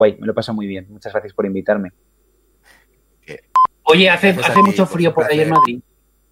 guay, me lo pasa muy bien. Muchas gracias por invitarme. Oye, hace mucho frío por ahí en Madrid.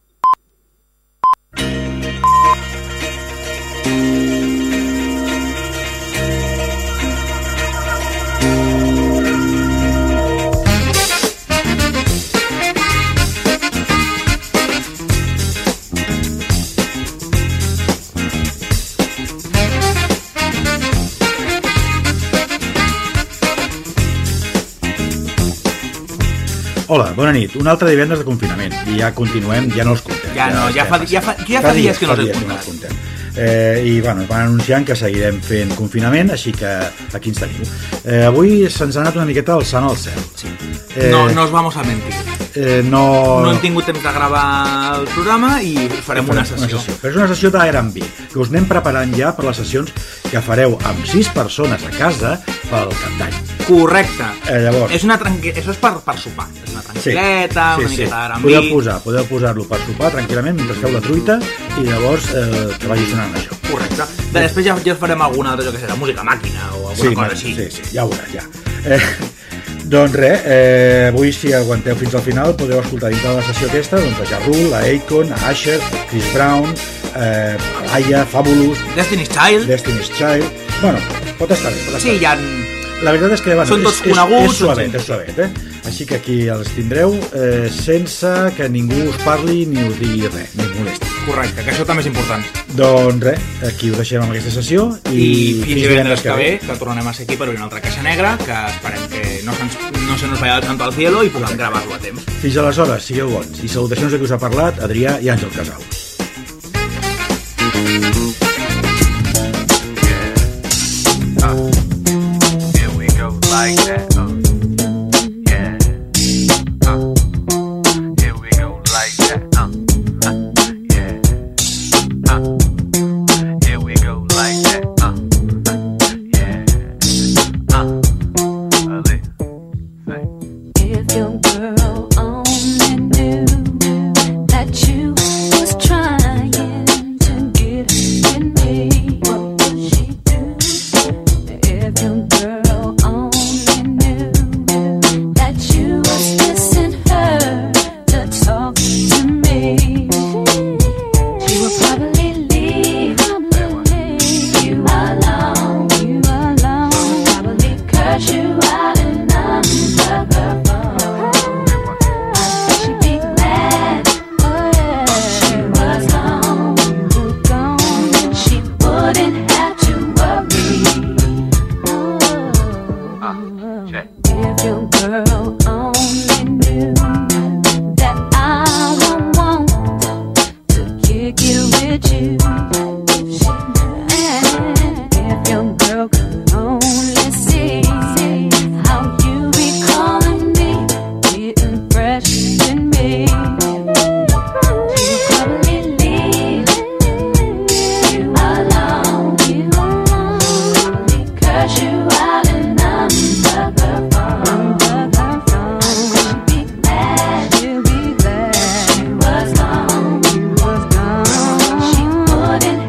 Hola, bona nit. Un altre divendres de confinament. I ja continuem, ja no els contem. Ja fa dies que no els contem. I bueno, van anunciant que seguirem fent confinament, així que aquí ens teniu. Avui se'ns ha anat una miqueta alçant al cel. Sí. No os vamos a mentir. No hem tingut temps de gravar el programa i farem una sessió. Però és una sessió d'Airbnb, que us anem preparant ja per les sessions que fareu amb 6 persones a casa pel Cap d'Any. Correcte. Llavors... Això és per sopar. És una tranquil·leta, una miqueta d'Airbnb. Podeu posar-lo per sopar tranquil·lament mentre feu la truita i llavors que vagi sonant això. Correcte. Després ja farem alguna altra, jo que sé, música màquina o alguna cosa així. Sí, ja ho veuràs, ja. Doncs res, avui si aguanteu fins al final podeu escoltar dintre de la sessió aquesta doncs, a Ja Rule, a Akon, a Usher, Chris Brown, a Laia, Fabulous, Destiny's Child. Bueno, pot estar bé. Sí, ja... La veritat és que bueno, són tots coneguts. És suavet, Així que aquí els tindreu sense que ningú us parli ni us digui res, ni us molesti. Correcte, que això també és important. Doncs res, aquí us deixem amb aquesta sessió i fins divendres que ve, que tornarem a ser aquí per una altra caixa negra, que esperem que no se nos vaya tanto al cielo i puguem gravar-lo a temps. Fins aleshores, sigueu bons. I salutacions de qui us ha parlat, Adrià i Àngel Casal. Like that, yeah. Here we go, like that, yeah. Here we go, like that, yeah. If your girl only knew that you was trying to get in me, what would she do? If your girl wouldn't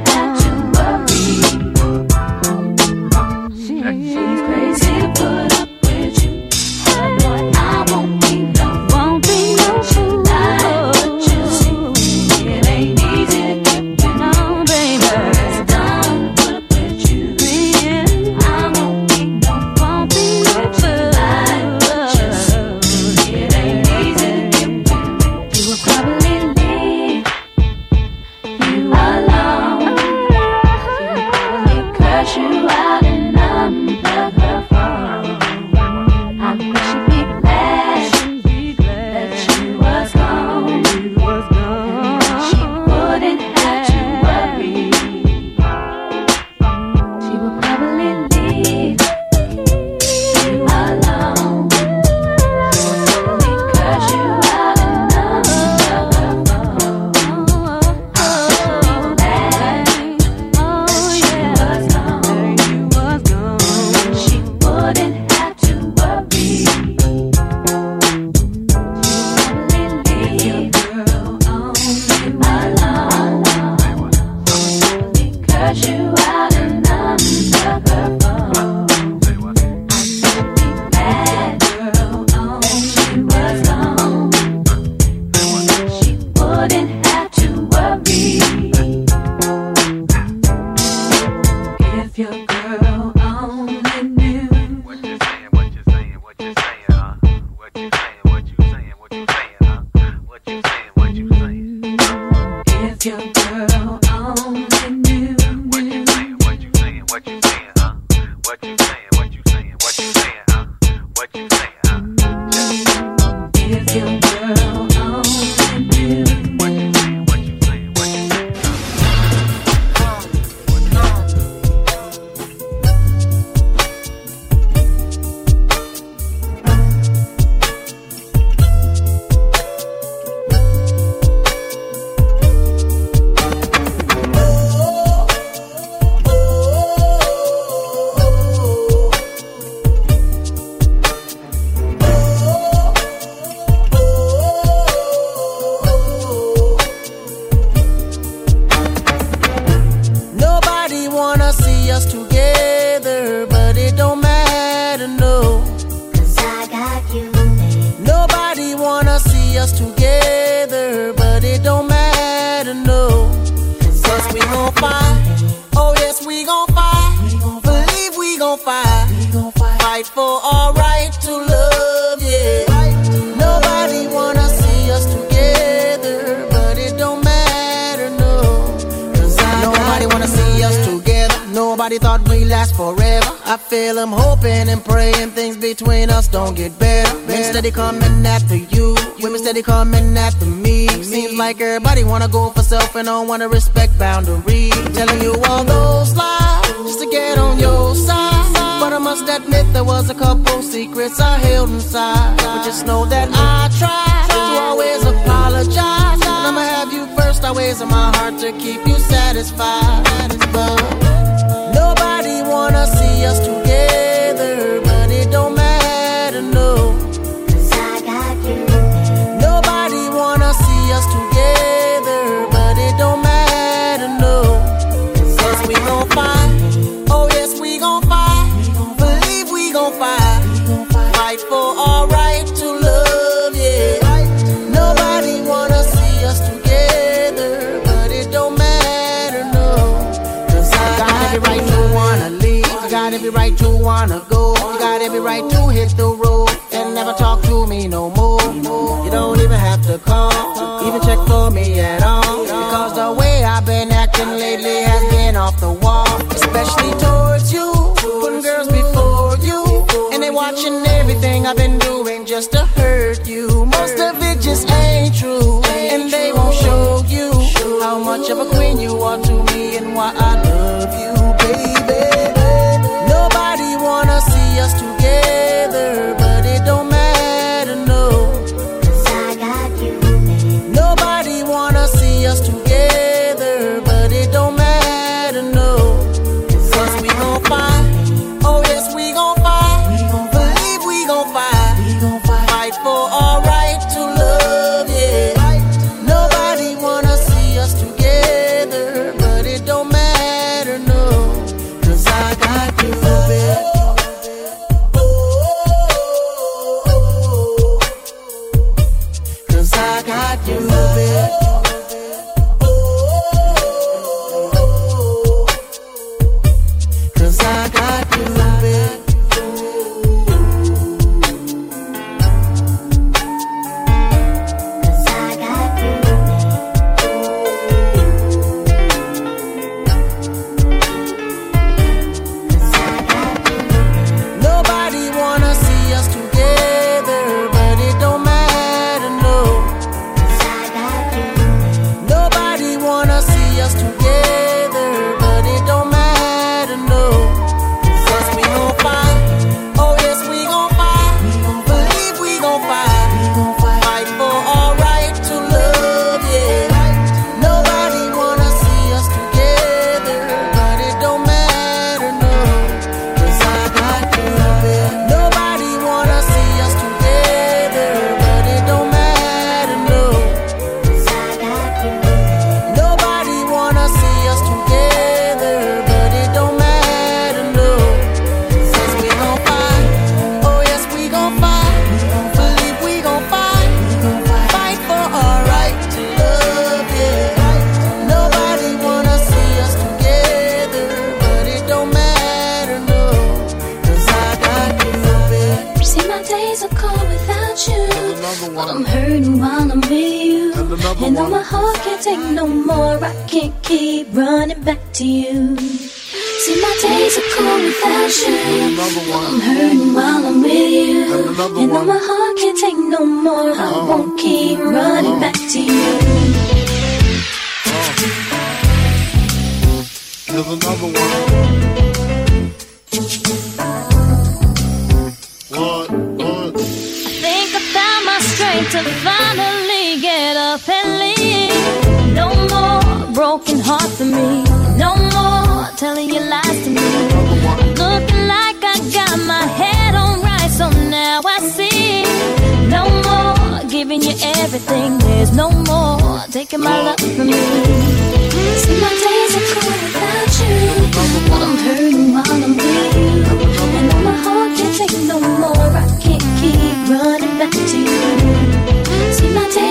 us together, but it don't matter, no. Cause we gon' fight, oh yes we gon' fight, believe we gon' fight, fight for our right to love, yeah. Nobody wanna see us together, but it don't matter, no. Cause nobody wanna see us together, nobody thought we'd last forever. I feel I'm hoping and praying things between us don't get better. Men steady coming after you, women steady coming after me. Seems like everybody wanna go for self and don't wanna respect boundaries. Telling you all those lies just to get on your side, but I must admit there was a couple secrets I held inside. But just know that I tried to always apologize, and I'ma have you first always in my heart to keep you satisfied. But nobody wanna see us together, but it don't matter, no. Cause I got you. Nobody wanna see us together, but it don't matter, no. Cause we gon' fight, oh yes we gon' fight, believe we gon' fight, fight for our right to love, yeah. Nobody wanna see us together, but it don't matter, no. Cause I got every right to wanna leave, you got every right to wanna go, you got every right to hit the road and never talk to me no more. You don't even have to call, even check for me at all, because the way I've been acting lately has been off the wall. Especially towards you, putting girls before you, and they watching everything I've been doing just to hurt you. Most of it just ain't true, and they won't show you how much of a queen you are to me and why I love you, baby. Nobody wanna see us together, but it don't matter, no. Cause I got you. Nobody wanna see us together, but it don't matter, no. Cause we gon' fight, oh yes we gon' fight, believe we gon' fight, fight for our right to love, yeah. Nobody wanna see us together, but it don't matter, no. Cause I got you, baby. Cause I got you, baby. Cause I got you, baby. Cause I got you. Cause I got you. Nobody wanna see us together, but it don't matter, no. Cause I got you. Nobody wanna see us together, but it don't matter, no. Cause we gon' fight, oh yes we gon' fight, believe we gon' fight, fight for our right to love, yeah. Nobody wanna see us together, but it don't matter, no. Cause I got you, baby. Nobody wanna see us together, but it don't matter, no. Cause I got you. Nobody wanna see us together, but it don't matter, no. Cause we gon' fight, oh yes we gon' fight, believe we gon' fight for our right to love, yeah. Nobody wanna see us together, but it don't matter, no. Cause I got you, baby. See, my days are cold without you, but I'm hurting while I'm with you. And though my heart can't take no more, I can't keep running back to you. See, my days are cold without you, but I'm hurting while I'm with you. And though my heart can't take no more, I won't keep running back to you. Here's another one. One. Think I found my strength to finally get up and leave. No more broken heart for me. No more telling you lies to me. Looking like I got my head on right, so now I see. No more giving you everything. There's no more taking my love from me. See, my days are cold without you, but I'm hurting while I'm with you. And though my heart can't take no more, I can't keep running back to you. See, my days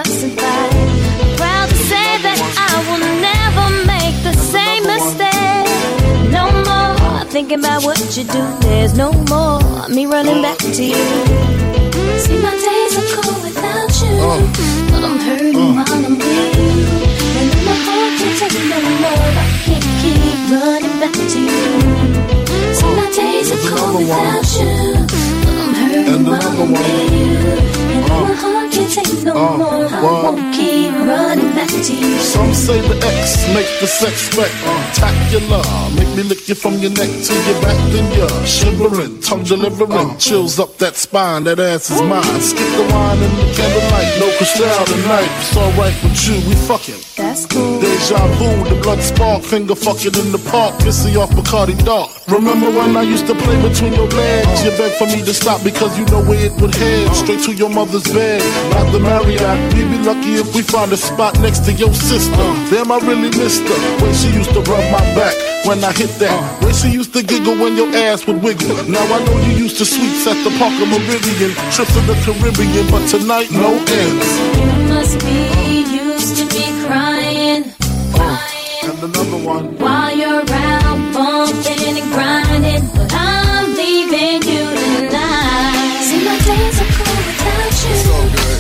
fuss and fight. I'm proud to say that I will never make the same mistake. No more thinking about what you do. There's no more me running back to you. See, my days are cool without you, but I'm hurting while I'm with you. And then my heart can't take no more. I can't keep running back to you. See, my days are cool without you, but I'm hurting while I'm with you. And then my heart can't take no more. I won't keep running back to you. Some say the X make the sex spectacular. Make me lick you from your neck to your back, then you're shivering, tongue delivering, chills up that spine. That ass is mine. Skip the wine and the candlelight, no crystal tonight. It's alright with you, we fucking. That's cool. Deja vu, the blood spark, finger fucking in the park, pissy off Bacardi Dark. Remember when I used to play between your legs? You begged for me to stop because you know where it would head. Straight to your mother's bed, not the Marriott. We'd be lucky if we find a spot next to your sister. Damn, I really missed her. When she used to rub my back when I hit that. When she used to giggle when your ass would wiggle. Now I know you used to sweets at the Parker Meridian, trips in the Caribbean, but tonight no ends. You must be used to me crying, And another one. while you're out bumping and grinding, but I'm leaving you tonight. See, my days are cool without you. So good.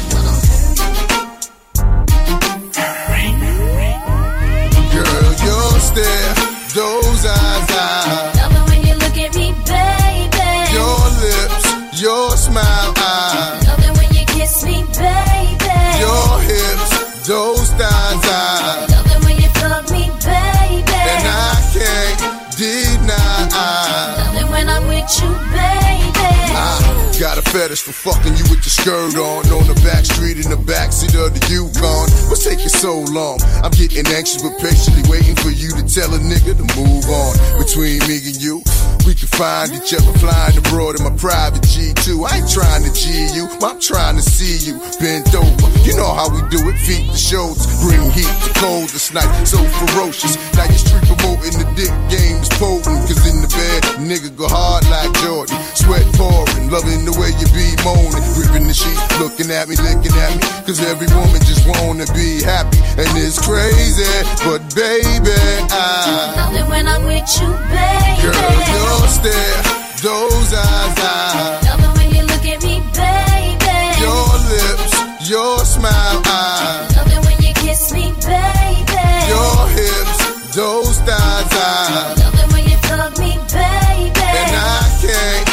Girl, your stare, those eyes, Love it when you look at me, baby. your lips, your smile, Love it when you kiss me, baby. your hips, those thighs, Love it when you fuck me, baby. and I can't deny. Love it when I'm with you, baby. Got a fetish for fucking you with your skirt on the back street in the backseat of the Yukon. What's taking so long? I'm getting anxious but patiently waiting for you to tell a nigga to move on. Between me and you, we can find each other flying abroad in my private G2. I ain't trying to G you, I'm trying to see you bent over. You know how we do it, feet to shoulders, bring heat to cold this night, so ferocious. Now you street promoting the dick game is potent, cause in the bed, nigga go hard like Jordan. Sweat pouring, loving the way you be moaning, gripping the sheet, looking at me, licking at me, cause every woman just wanna be happy, and it's crazy, but baby, Love it when I'm with you, baby. girl, your stare, those eyes, Love it when you look at me, baby. your lips, your smile, Love it when you kiss me, baby. your hips, those thighs, Love it when you fuck me, baby. and I can't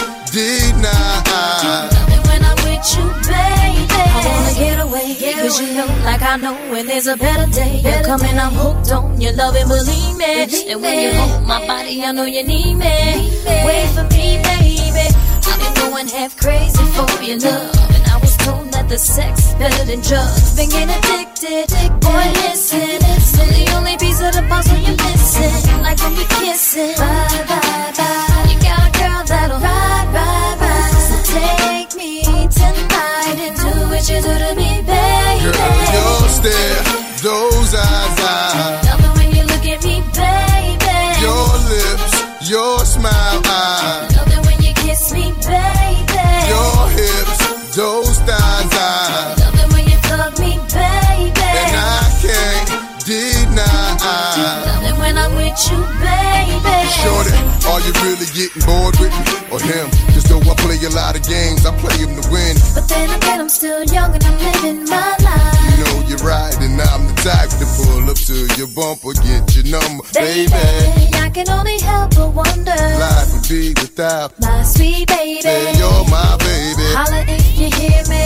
deny. Love it when I'm with you, baby. I wanna get away, cause you know, like I know when there's a better day. You're coming, I'm hooked on your love and believe me. And when you hold my body, I know you need me. Wait for me, baby. I've been going half crazy for your love. And I was told that the sex is better than drugs. Been getting addicted, boy, listen. So the only piece of the puzzle you're missing, like when we kissing. Bye, bye, bye. You got a girl that'll ride, ride, ride. So take me tonight and do what you do to me, baby. Girl, your stare, those eyes, Love it when you look at me, baby. your lips, your smile, Love it when you kiss me, baby. your hips, those thighs, Love it when you fuck me, baby. and I can't deny. Love it when I'm with you, baby. Shorty, are you really getting bored with me or him? Cause though I play a lot of games, I play him to win. But then again, I'm still young and I'm living my life. You know you're right, and I'm the type to pull up to your bumper, get your number, baby. I can only help but wonder. Life would be without. My sweet baby. Say you're my baby. Holla if you hear me.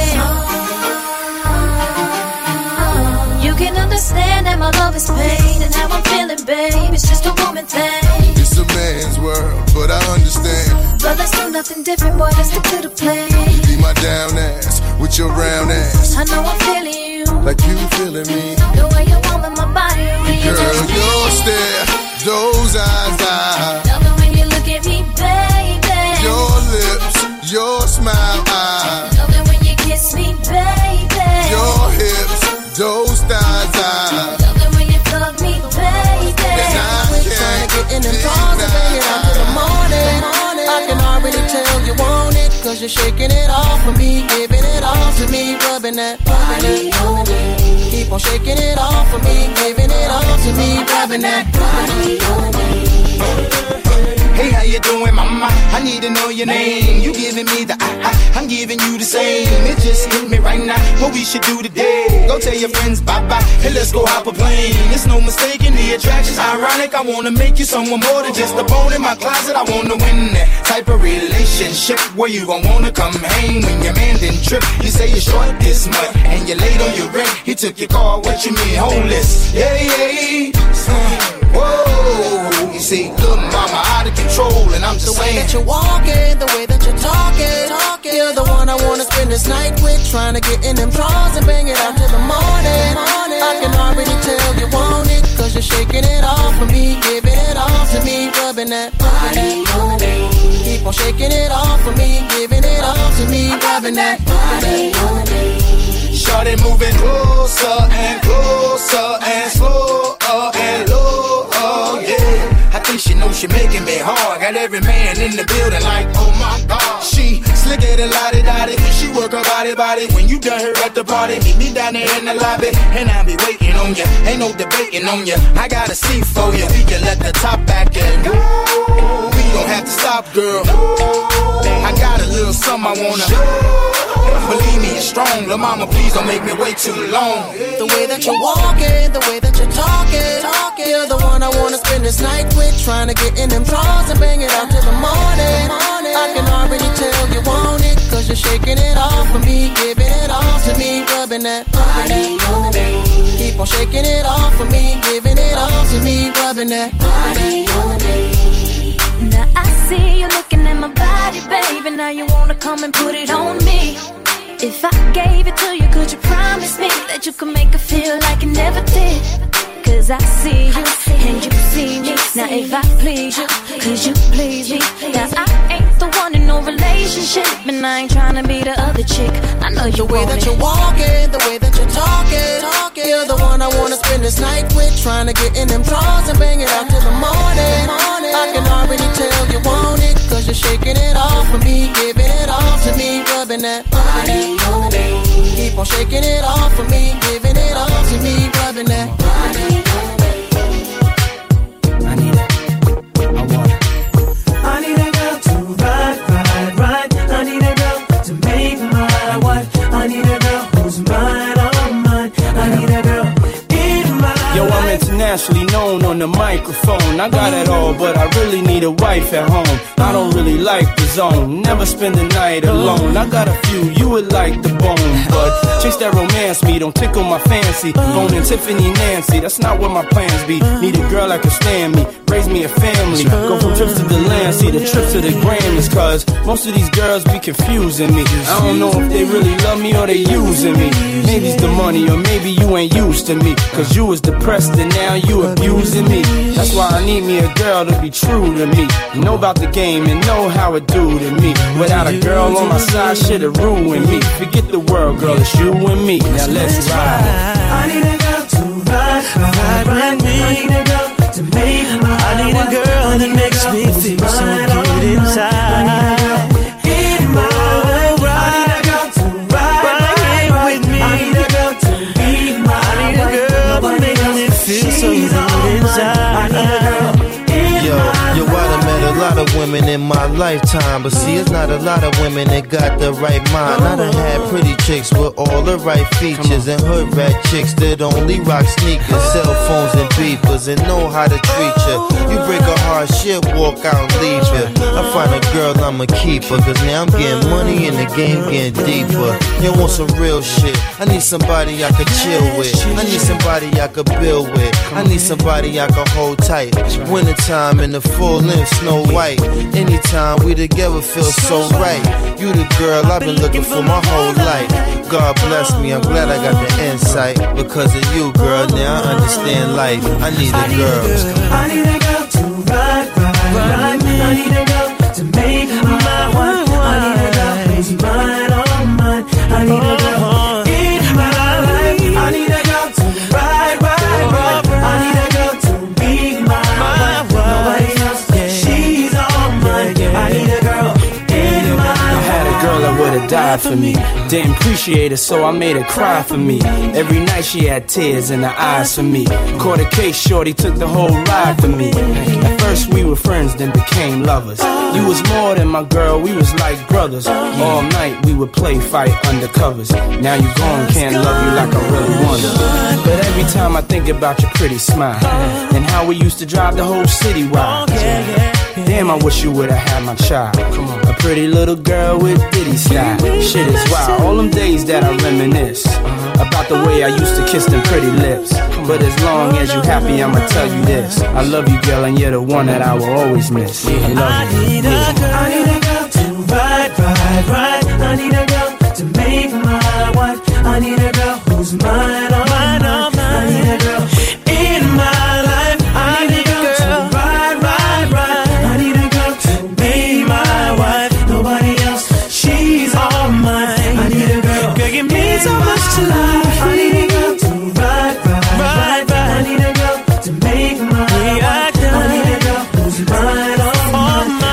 You can understand that my love is pain and how I'm feeling, babe. It's just a woman thing. It's a man's world, but I understand. But let's do nothing different, boy. Let's stick to the plan. Be my down ass with your round ass, I know I'm feeling you. like you feeling me. The way you want my body, when you Girl, touch me. your stare, those eyes, Love it when you look at me, baby. your lips, your smile, Love it when you kiss me, baby. your hips, those thighs, Love it when you fuck me, baby. and I can't Getting them calls and banging out till the morning. I can already tell you want it, cause you're shaking it off for me, giving it all to me, rubbing that body on me. on shaking it off for me, giving it all to me, grabbing that body on me. Hey, how you doing, mama? I need to know your name. You giving me the I'm giving you the same. It just hit me right now. What we should do today? Go tell your friends bye-bye and let's go hop a plane. It's no mistaking the attraction's ironic. I wanna make you someone more than just a bone in my closet. I wanna win that type of relationship where you gon' wanna come hang when your man didn't trip. You say you're short this much and you're late on your rent. He took your car, what you mean, homeless? Yeah, yeah. Whoa, you see, good mama out of control, and I'm just saying. The way that you're walking, the way that you're talking, you're the one I wanna spend this night with, trying to get in them drawers and bang it out till the morning. I can already tell you want it, cause you're shaking it off for me, giving it all to me, rubbing that body on me. Keep on shaking it off for me, giving it all to me, rubbing that body on me. Shorty moving closer and closer and slower and lower, yeah. I think she knows she making me hard. Got every man in the building like, oh my God. She slicker than lottie-dottie when she work her body. When you done her at the party, meet me down there in the lobby, and I'll be waiting on ya. Ain't no debating on ya. I got a seat for ya. We can let the top back and go. We don't have to stop, girl. I got a little something I wanna. Believe me, it's strong. Lil' mama, please don't make me wait too long. The way that you're walking, the way that you're talking, you're the one I wanna spend this night with, trying to get in them drawers and bang it out till the morning. I can already tell you want it, cause you're shaking it off for me, giving it all to me, rubbing that body on me. Keep on shaking it off for me, giving it all to me, rubbing that body on me. Now I see you looking at my body, baby. Now you wanna come and put it on me. If I gave it to you, could you promise me that you could make it feel like you never did? Cause I see you and you see me. Now if I please you, could you please me? Now I ain't the one in no relationship, and I ain't tryna be the other chick. I know you the way that you're walking, the way that you're talking, you're the one I wanna spend this night with, trying to get in them drawers and bang it out till the morning. I can already tell you want it, cause you're shaking it off for me, giving it all to me, rubbing that body on me. Keep on shaking it off for me, giving it all to me, rubbing that body on me. I need it, I want it. I need a girl to ride. I need a girl to make my wife. I need a girl who's mine, all mine. I need a girl in my Yo, I'm internationally known on the microphone. I got it all, but I really need a wife at home. I don't really like the zone, never spend the night alone. I got a few you would like the bone, but chicks that romance me don't tickle my fancy. Bone and Tiffany Nancy, that's not what my plans be. Need a girl that can stand me, raise me a family. Go from trips to the land, see the trips to the Grammys. Cause most of these girls be confusing me. I don't know if they really love me or they using me. Maybe it's the money or maybe you ain't used to me. Cause you was depressed and now you abusing me. That's why I need me a girl to be true to me. Know about the game and know how it do to me. Without a girl on my side, shit'll ruin me. Forget the world, girl, it's you and me. Now let's ride. I need a girl to ride me. I need a girl to make my wife. I need a girl that makes me feel so good inside. In my world, I need a girl to ride with me. I need a girl to be my wife. I need a girl that makes me feel so good inside. I need a girl. Yo, I done met a lot of women in my lifetime, but see, it's not a lot of women that got the right mind. I done had pretty chicks with all the right features, and hood rat chicks that only rock sneakers, cell phones and beepers, and know how to treat you. You break a heart, shit, walk out and leave you. I find a girl, I'ma keep her, cause now I'm getting money and the game getting deeper. You want some real shit, I need somebody I could chill with. I need somebody I could build with. I need somebody I could hold tight. Wintertime in the full length Snow White. Anytime we together feel so right. You the girl I've been looking for my whole life. God bless me, I'm glad I got the insight. Because of you, girl, now I understand life. I need a girl. I need a girl to ride me. I need a girl to make my wife. I need a girl who's mine, all mine. I need a girl in my life. I need a girl to ride. I need a girl to be my wife. Nobody else, she's all mine. I need a girl in my life. I had a girl that would've would've died for me. Didn't appreciate her, so I made her cry for me. Every night she had tears in her eyes for me. Caught a case, shorty took the whole ride for me. At first we were friends, then became lovers. You was more than my girl, we was like brothers. All night we would play, fight undercovers. Now you gone, can't love you like I really wanna. But every time I think about your pretty smile and how we used to drive the whole city wild. Damn, I wish you would've had my child. A pretty little girl with ditty style. Shit is wild, all them days that I reminisce about the way I used to kiss them pretty lips. But as long as you happy, I'ma tell you this: I love you, girl, and you're the one that I will always miss. I love you. I need a girl to ride. I need a girl to make my wife. I need a girl who's mine, oh mine. I need a girl in my life. I need a girl to ride. I need a girl to be my wife. Nobody else, she's all mine. I need a girl, girl, give me so much to life. I need a girl to ride. I need a girl to make my wife. I need a girl who's mine, all mine.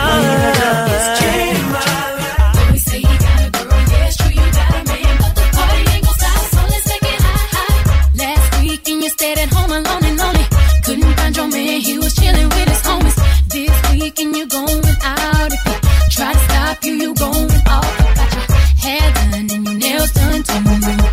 And you're going out. If you try to stop you, you going off. You got your hair done and your nails done too.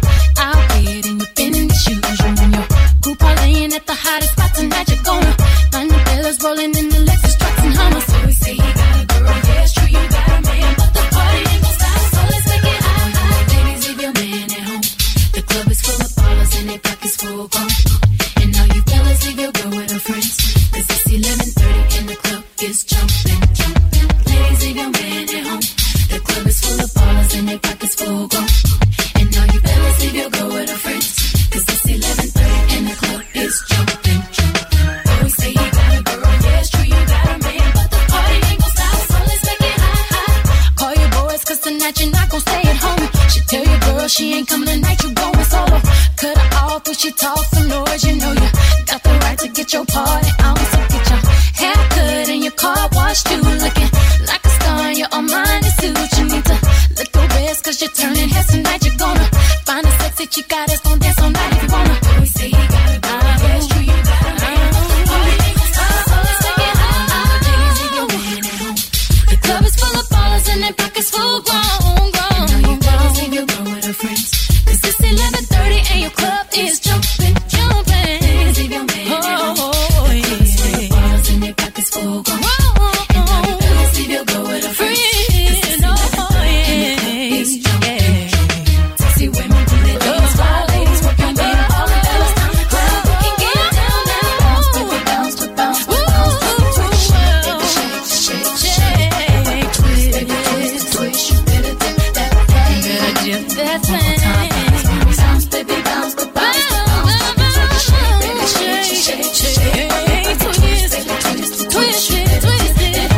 Out there and you're pinning the shoes. You and your group are laying at the hottest spot tonight. You're gonna find the fellas rolling in the Lexus trucks and Hummers. So we say you got a girl, yeah, it's true, you got a man, but the party ain't gon' stop, so let's make it hot. Ladies, leave your man at home. The club is full of ballers and their pockets full of gold. And all you fellas, leave your girl with her friends, 'cause it's 11:30 and the club is jumping. Ladies, leave your man at home. The club is full of ballers and their pockets full of gold. And all you fellas, leave your girl with her friends, 'cause it's 11:30 and the club is jumping. Always say you got a girl, yeah, it's true, you got a man, but the party ain't gon' stop, so let's make it hot. Call your boys, 'cause tonight you're not gon' stay at home. She tell your girl she ain't coming tonight, you going solo. Cut her off when she talks some noise, you know you got the right to get your party on. So get your haircut and your car wash too, looking like a star in your Armani suit. You need to look your best, 'cause you're turning heads tonight. You're gonna find a sexy chica that's gonna dance all night if you wanna. Always say you got a girl, yeah, it's true, you got a man. Party ain't gon' stop, so let's take it high. Ladies, leave your man at home. The club is full of ballers and their pockets full grown. And all you fellas, leave your girl with her friends, 'cause it's 11:30 and your club is jumping. Ladies, leave your man at home. The club is full of ballers and their pockets full grown. And all you fellas, leave your girl with her friends, 'cause it's 11:30 and the club is jumping. Sexy women do their things while ladies work on them. All the fellas on the club, we can get down now. Bounce to the bounce to bounce to bounce to the twist. Shake, shake, shake, twist, baby, twist, twist. You better dip that thing. You better dip that thing. Bounce, baby, bounce to bounce to bounce to bounce. Shake, baby, shake, shake, shake, twist, baby, twist, twist, twist, dip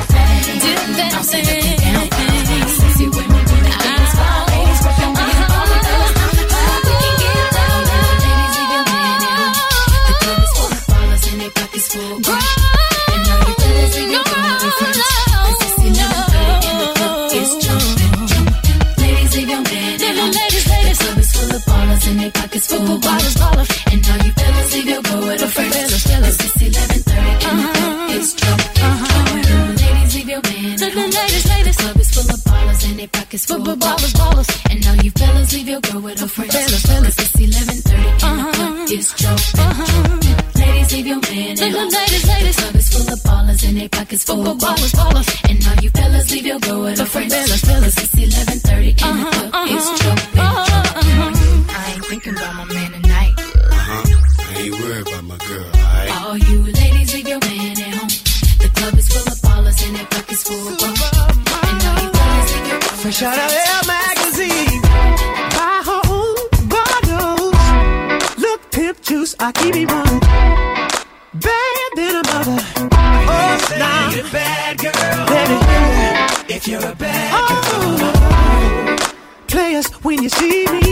that thing. Sexy women do their things while ladies work on them. All the fellas on the club, we can get down now. Ladies, leave your man at home. The club is full of ballers and their pockets full of gold. And all you fellas, leave your girl with her friends, 'cause it's 11:30 and the club is jumping. Ladies, leave your man at home. The club is full of ballers and their pockets full of gold. And all you fellas, leave your girl with her friends, 'cause it's 11:30 and the club is jumping. Ladies, leave your man at home. The club is full of ballers and their pockets full of ballers. And all you fellas, leave your girl with her friends, 'cause it's 11:30 and the club is jumping. Ladies, leave your man at home. The club is full of ballers and their pockets full of ballers. And all you fellas, leave your girl with her friends, 'cause it's 11:30 and the club is jumping. I ain't thinking about my man tonight. I ain't worried about my girl, alright? All you ladies, leave your man at home. The club is full of ballers and their pockets full of gold. And all you fellas, leave your girl. Fresh out of Air magazine, buy her own bottles. Look, pimp juice, I keep it one. Bad than a mother. Oh, now you're a bad girl. Baby, if you're a bad girl. Players, when you see me,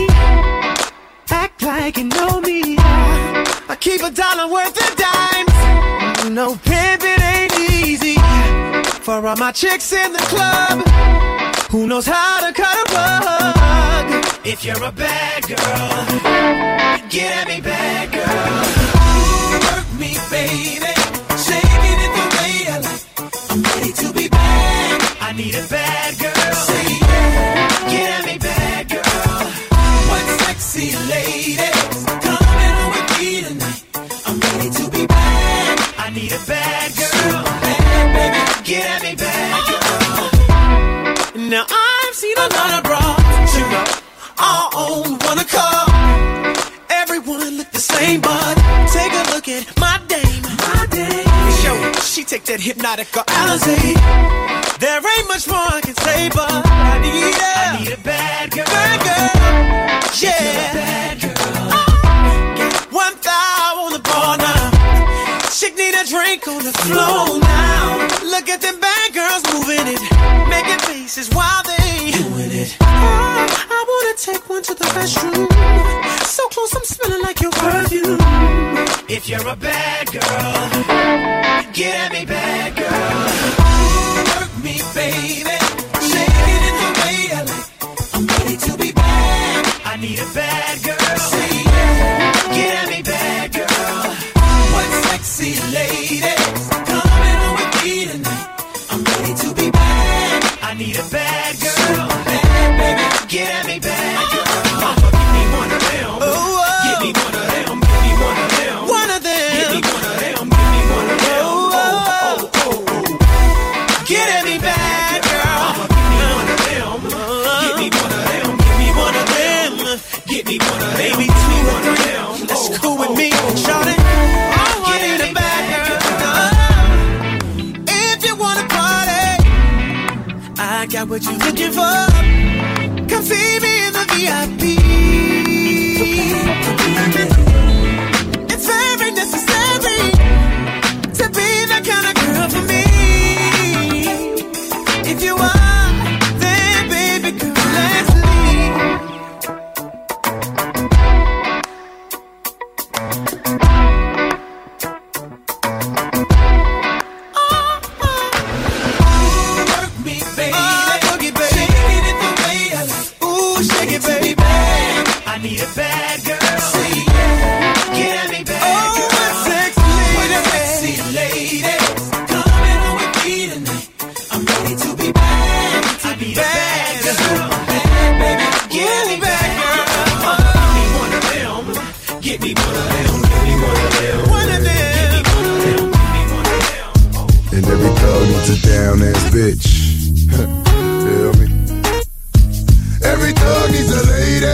act like you know me. I keep $1 worth of dimes. No pimp, it ain't easy. For all my chicks in the club, who knows how to cut a rug. If you're a bad girl, get at me, bad girl. Work me, baby, shaking it the way I like. I'm ready to be bad. I need a bad girl. Say yeah, get at me, bad girl. One sexy lady, coming on with me tonight. I'm ready to be bad. I need a bad girl. Bad baby, get at me, bad girl. Now I've seen a lot of bras, you know, all on one accord. Everyone look the same, but take a look at my dame. My dame. Show she take that hypnotic Alizé. There ain't much more I can say, but I need a bad girl. Bad girl. Yeah. Bad girl. Get one thigh on the bar now. Chick need a drink on the floor now. Look at them bad girls moving it, making faces while they doing it. I wanna take one to the restroom. So close, I'm smelling like your perfume. If you're a bad girl, get at me, bad girl. Work me, baby, shaking it the way I like. I'm ready to be bad. I need a bad girl. Say yeah, get at me, bad girl. One sexy lady, coming on with me tonight. I'm ready to be bad. I need a bad girl. Bad baby, get at me, bad girl. Mama, give me one of them. Give me one of them. Give me one of them. One of them. Give me one of them. Give me one of them. Get at me, bad girl. Mama, give me one of them. Give me one of them. Give me one of them. Give me one of them. Maybe two of them. That's cool with me, shawty. I need a bad girl. If you wanna party, I got what you looking for. Come see me in the VIP. It's very necessary to be that kind of girl for me. If you are, then baby girl, let's leave. Work me, baby, shaking it the way I like. Ooh, shake it, baby. I need a bad girl. Say yeah, get at me, bad girl. One sexy lady, coming on with me tonight. I'm ready to be bad. I need a bad girl. Bad baby, get me, bad girl. Give me one of them. Give me one of them. Give me one of them. One of them. Give me one of them. Give me one of them. And every thug needs a down ass bitch. Feel me? Every thug needs a lady.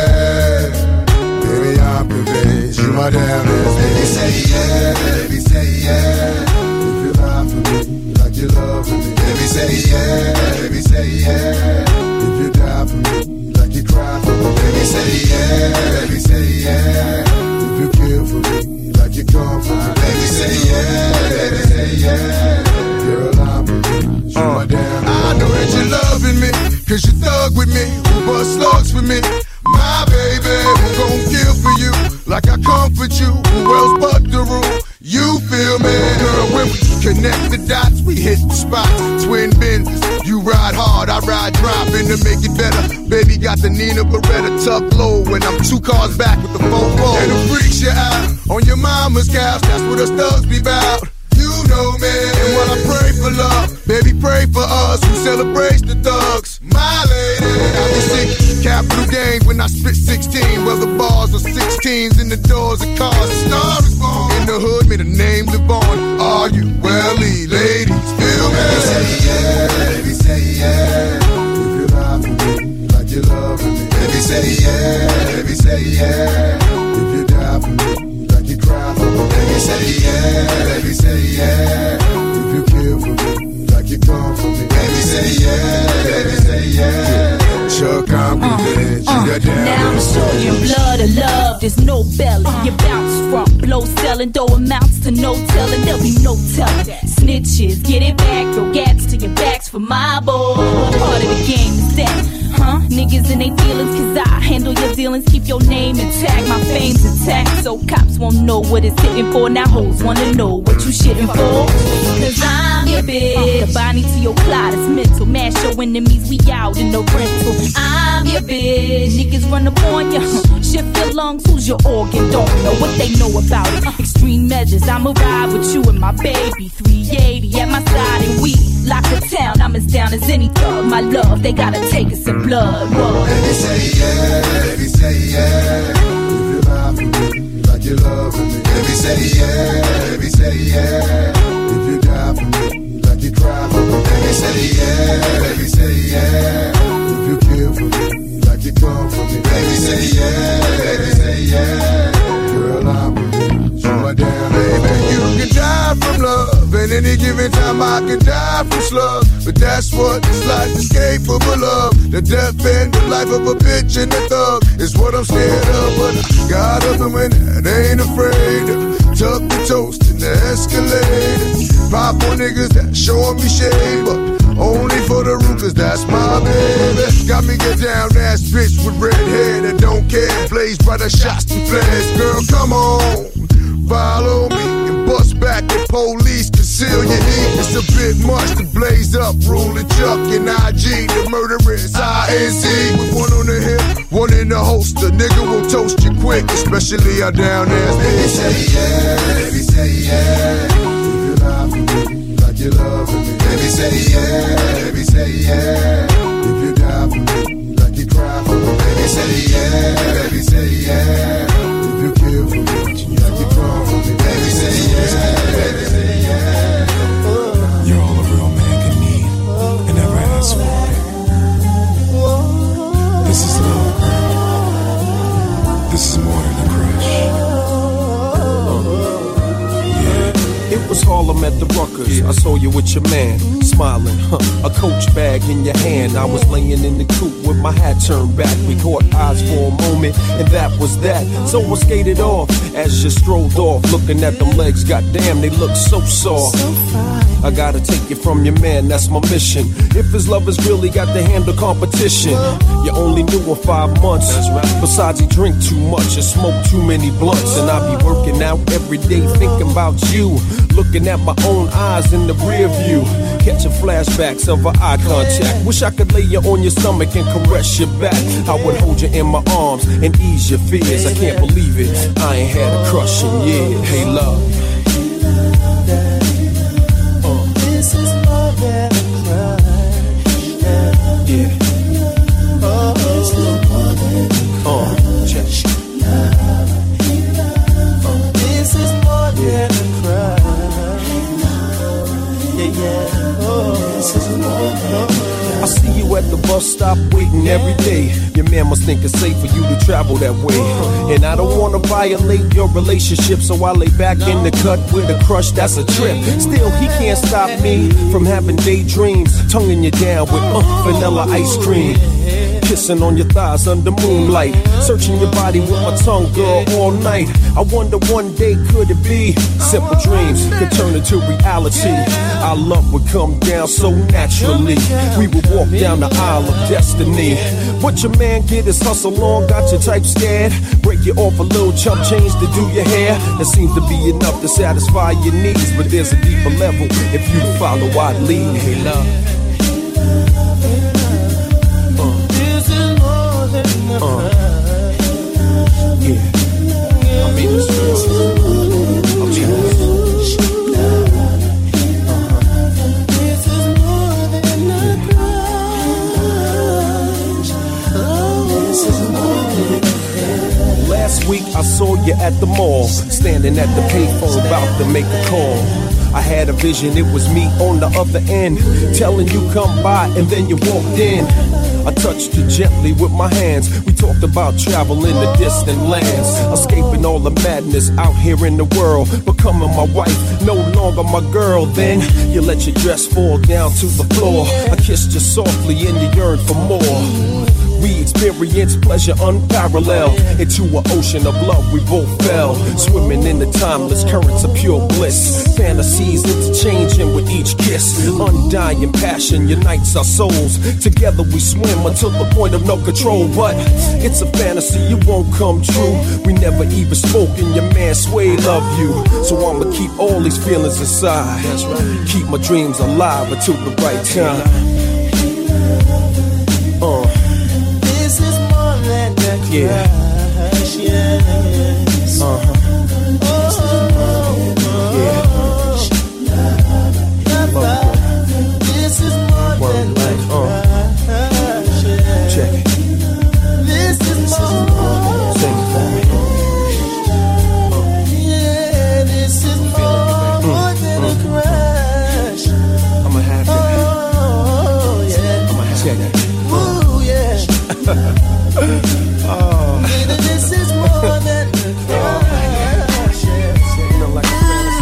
Baby, I'm convinced you my down ass bitch. Baby, say yeah. Baby, say yeah. If you lie for me, like you love for me. Baby, say yeah. Baby, say yeah. If you die for me, like you cry for me. Baby, say yeah. Baby, say yeah. If you kill for me, like you come for me. Baby, say yeah. Baby, say yeah. Girl, I'm convinced you my down ass. I know that you're loving me, cause you thug with me, who bust slugs for me. My baby, who gon' kill for you, like I comfort you, who else but the rule? You feel me? Girl, when we connect the dots, we hit the spots. Twin Benzes, you ride hard, I ride dropping to make it better. Baby got the Nina Beretta tucked low, when I'm 2 cars back with the 4-4. And it freaks you out, on your mama's couch, that's what us thugs be bout. You know me, and while I pray for love, baby pray for us who celebrates the thugs. My lady, I be sick, capital game when I spit 16. Well, the bars are 16s in the doors of cars. The star is born in the hood, made a name live on. Are you welly, ladies? Feel me? Baby say yeah, baby say yeah. If you lie for me, like you love me. Baby say yeah, baby say yeah. If you die for me, like you cry for me. Baby say yeah, baby say yeah. If you kill for me, like you come for me. Baby say yeah, baby say yeah. Chuck, I'm convinced you got down. Now I'm show you blood of love, there's no belly. You bounce from blow selling, though amounts to no telling. There'll be no telling. Snitches, get it back, throw gats to your backs for my boy. What part of the game is that? Huh? Niggas in they feelings, cause I handle your dealings, keep your name intact. My fame's intact, so cops won't know what it's hitting for. Now hoes wanna know what you shitting for. Cause I'm your bitch. The body to your clot is mental. Mash your enemies, we out in the rental. I'm your bitch. Niggas run up on ya. Shift your lungs, who's your organ? Don't know what they know about it. Extreme measures, I'ma ride with you and my baby. 380 at my side and we lock the town. I'm as down as any thug. My love, they gotta take us in blood. Whoa. Baby say yeah, baby say yeah. If you lie for me, like you love me. Baby say yeah, baby say yeah. If you die for me, like you cry for me. Baby say yeah, baby say yeah. If you kill for me, like you come for me. Baby say yeah, baby say yeah. Girl, I'm with you, show her down, baby. You can die from love, and any given time I can die from slugs. But that's what this life is capable of. The death and the life of a bitch and a thug is what I'm scared of. But I got a woman that ain't afraid to tuck the toast in the Escalade. Pop on niggas that showing me shade, but only for the root, cause that's my baby. Got me get down ass bitch with red hair that don't care. Blaze by the shots and flares. Girl, come on, follow me and bust back the police. Conceal your heat. It's a bit much to blaze up. Ruling Chuck and IG, the murderers INC. With one on the hip, one in the holster. Nigga will toast you quick, especially our down ass. Baby say yeah, baby say yeah. If you lie for me, like you love me. Baby say yeah, baby say yeah. If you die for me, like you cry for me. Baby say yeah, baby say yeah. If you kill for me, like you come for me. Baby say yeah, baby say yeah. You're all a real man can need and never ask for it. This is love, girl. This is more than a crush. It was Harlem at the Ruckers. I saw you with your man, smiling, a Coach bag in your hand. I was laying in the coupe with my hat turned back. We caught eyes for a moment, and that was that. So I skated off as you strolled off, looking at them legs. Goddamn, they look so soft. I gotta take it from your man, that's my mission. If his love has really got to handle competition. You only knew him 5 months. Besides, he drink too much and smoke too many blunts. And I be working out every day thinking about you. Looking at my own eyes in the rear view. Catching flashbacks of our eye contact. Wish I could lay you on your stomach and caress your back. I would hold you in my arms and ease your fears. I can't believe it, I ain't had a crush in years. Hey love, this is more than a crush. yeah. This is more than a Check. This is more than a crush. Yeah, yeah. This is more than a I see you at the bus stop waiting every day. Your man must think it's safe for you to travel that way. And I don't wanna violate your relationship, so I lay back in the cut with a crush, that's a trip. Still, he can't stop me from having daydreams, tonguing you down with vanilla ice cream. Kissing on your thighs under moonlight, searching your body with my tongue, girl, all night. I wonder one day could it be simple dreams could turn into reality. Our love would come down so naturally. We would walk down the aisle of destiny. What your man get is hustle on, got your type scared. Break you off a little chump change to do your hair. That seems to be enough to satisfy your needs, but there's a deeper level if you follow I'd lead. Hey love, yeah. I mean this real. I mean this. Last week I saw you at the mall, standing at the payphone about to make a call. I had a vision, it was me on the other end, telling you come by and then you walked in. I touched you gently with my hands. We talked about traveling to distant lands, escaping all the madness out here in the world, becoming my wife, no longer my girl. Then you let your dress fall down to the floor. I kissed you softly and you yearned for more. We experienced pleasure unparalleled. Into an ocean of love we both fell. Swimming in the timeless currents of pure bliss. Fantasies interchanging with each kiss. Undying passion unites our souls. Together we swim until the point of no control. But it's a fantasy, it won't come true. We never even spoke and your man Sway love you. So I'ma keep all these feelings inside. Keep my dreams alive until the right time. This is more than a crush, yes. This is more than a crush, yes. Check it. This is more. Sing it for me. Yeah, this is more than a crush. I'ma have that. Oh, yeah. I'ma have that. Ooh, yeah. Oh. Baby, this is more than a crush. You know, like a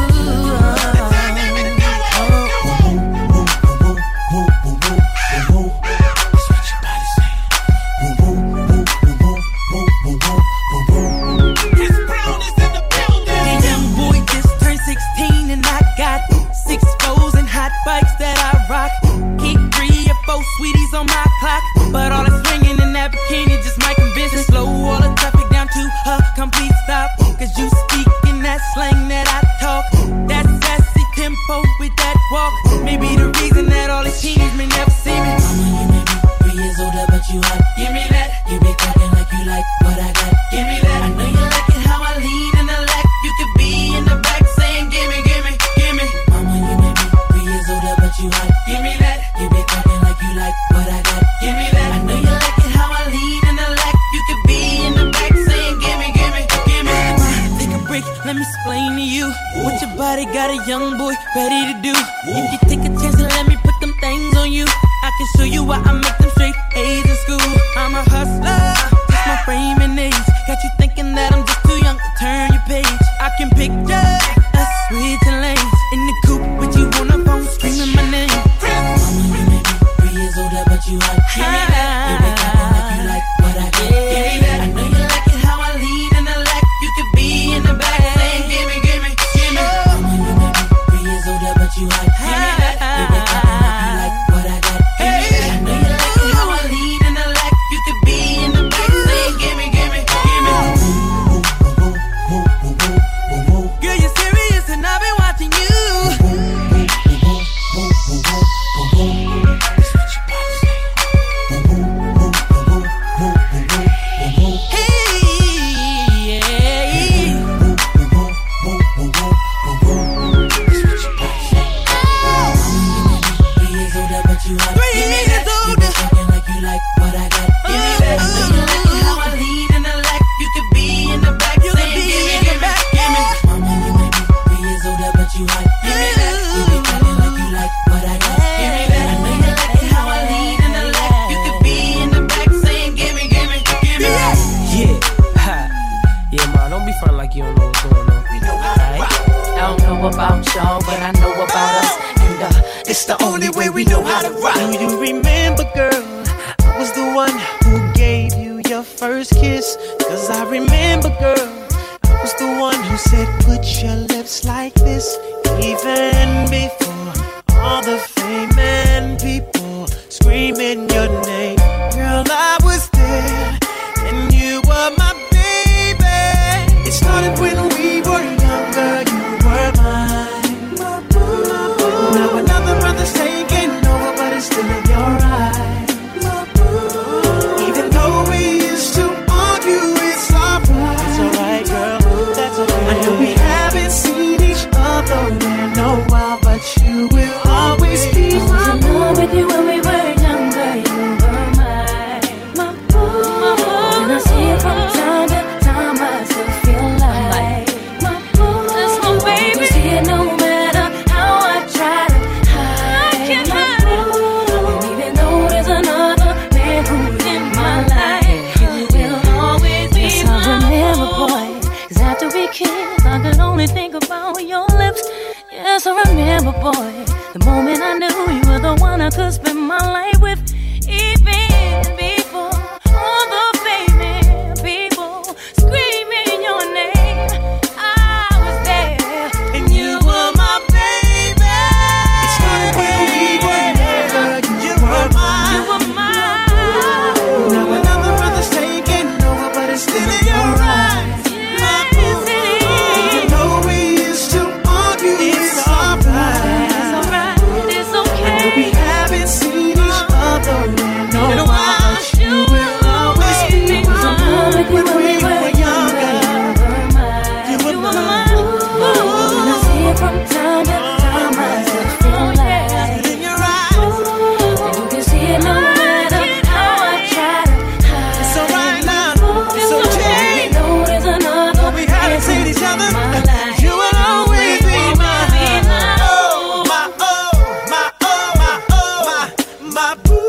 The young boy just turned 16 and I got 6 foes and hot bikes that I rock. Keep 3 or 4 sweeties on my clock, but all the swinging in that bikini just might convince and slow all the traffic down to a complete stop. Cause you speak in that slang that I talk, that sassy tempo with that walk. Maybe the reason that all these teens may never see me. Mama, you may be 3 years older, but you hot. Give me that. You be talking like you like what I got. Give me that. I know you like it how I lean in the lack. You could be in the back saying, gimme, gimme, gimme. Mama, you may be 3 years older, but you hot. Give me that. You be talking like you like what I got. Give me that. I know you like it how I lean in the lack. You could be in the back saying, gimme, gimme, gimme. Take a break, let me explain to you what your body got a young boy ready to do. If you take a chance and let me put them things on you, I can show you why I make them straight A's in school. I'm a hustler, just my frame and age got you thinking that I'm just too young to turn your page. I can picture us switching lanes in the coupe with you on the phone screaming my name. Mama, you may be 3 years older, but you hot. Give me that. You be talking like you like what I got. Give me that. I know you like it how I lean in the lack. You could be in the back saying, gimme, gimme, gimme. Mama, you may be 3 years older, but you hot. Give me that. You be talking like you like what I got. Give me that. I know you like it how I lean in the lack. You could be in the back saying, gimme, gimme, gimme. Girl, you're serious and I've been watching you. About y'all, but I know about us, and it's the only way we know how to rock. Do you remember, girl? I was the one who gave you your first kiss. Cause I remember, girl, I was the one who said, put your lips like this. Even before all the fame and people screaming your name. Girl, I was there, and you were my baby. It started when we were younger. Now another brother's taking over, but it's still in your eyes. Even though we used to argue, it's alright. It's alright, girl, that's alright. I know we haven't seen each other in a while, but you will always be my boo. With you when we were younger, you were my boo. And I see it from time to time, I still feel like my boo. That's my baby. See it no matter how I try to hide my boo. Even though there's another man who's in my life, you will always be yes, my boo. I remember, boy, 'cause after we kissed, I could only think about your lips. Yes, I remember, boy, the moment I knew you were the one I could spend my life with. Even before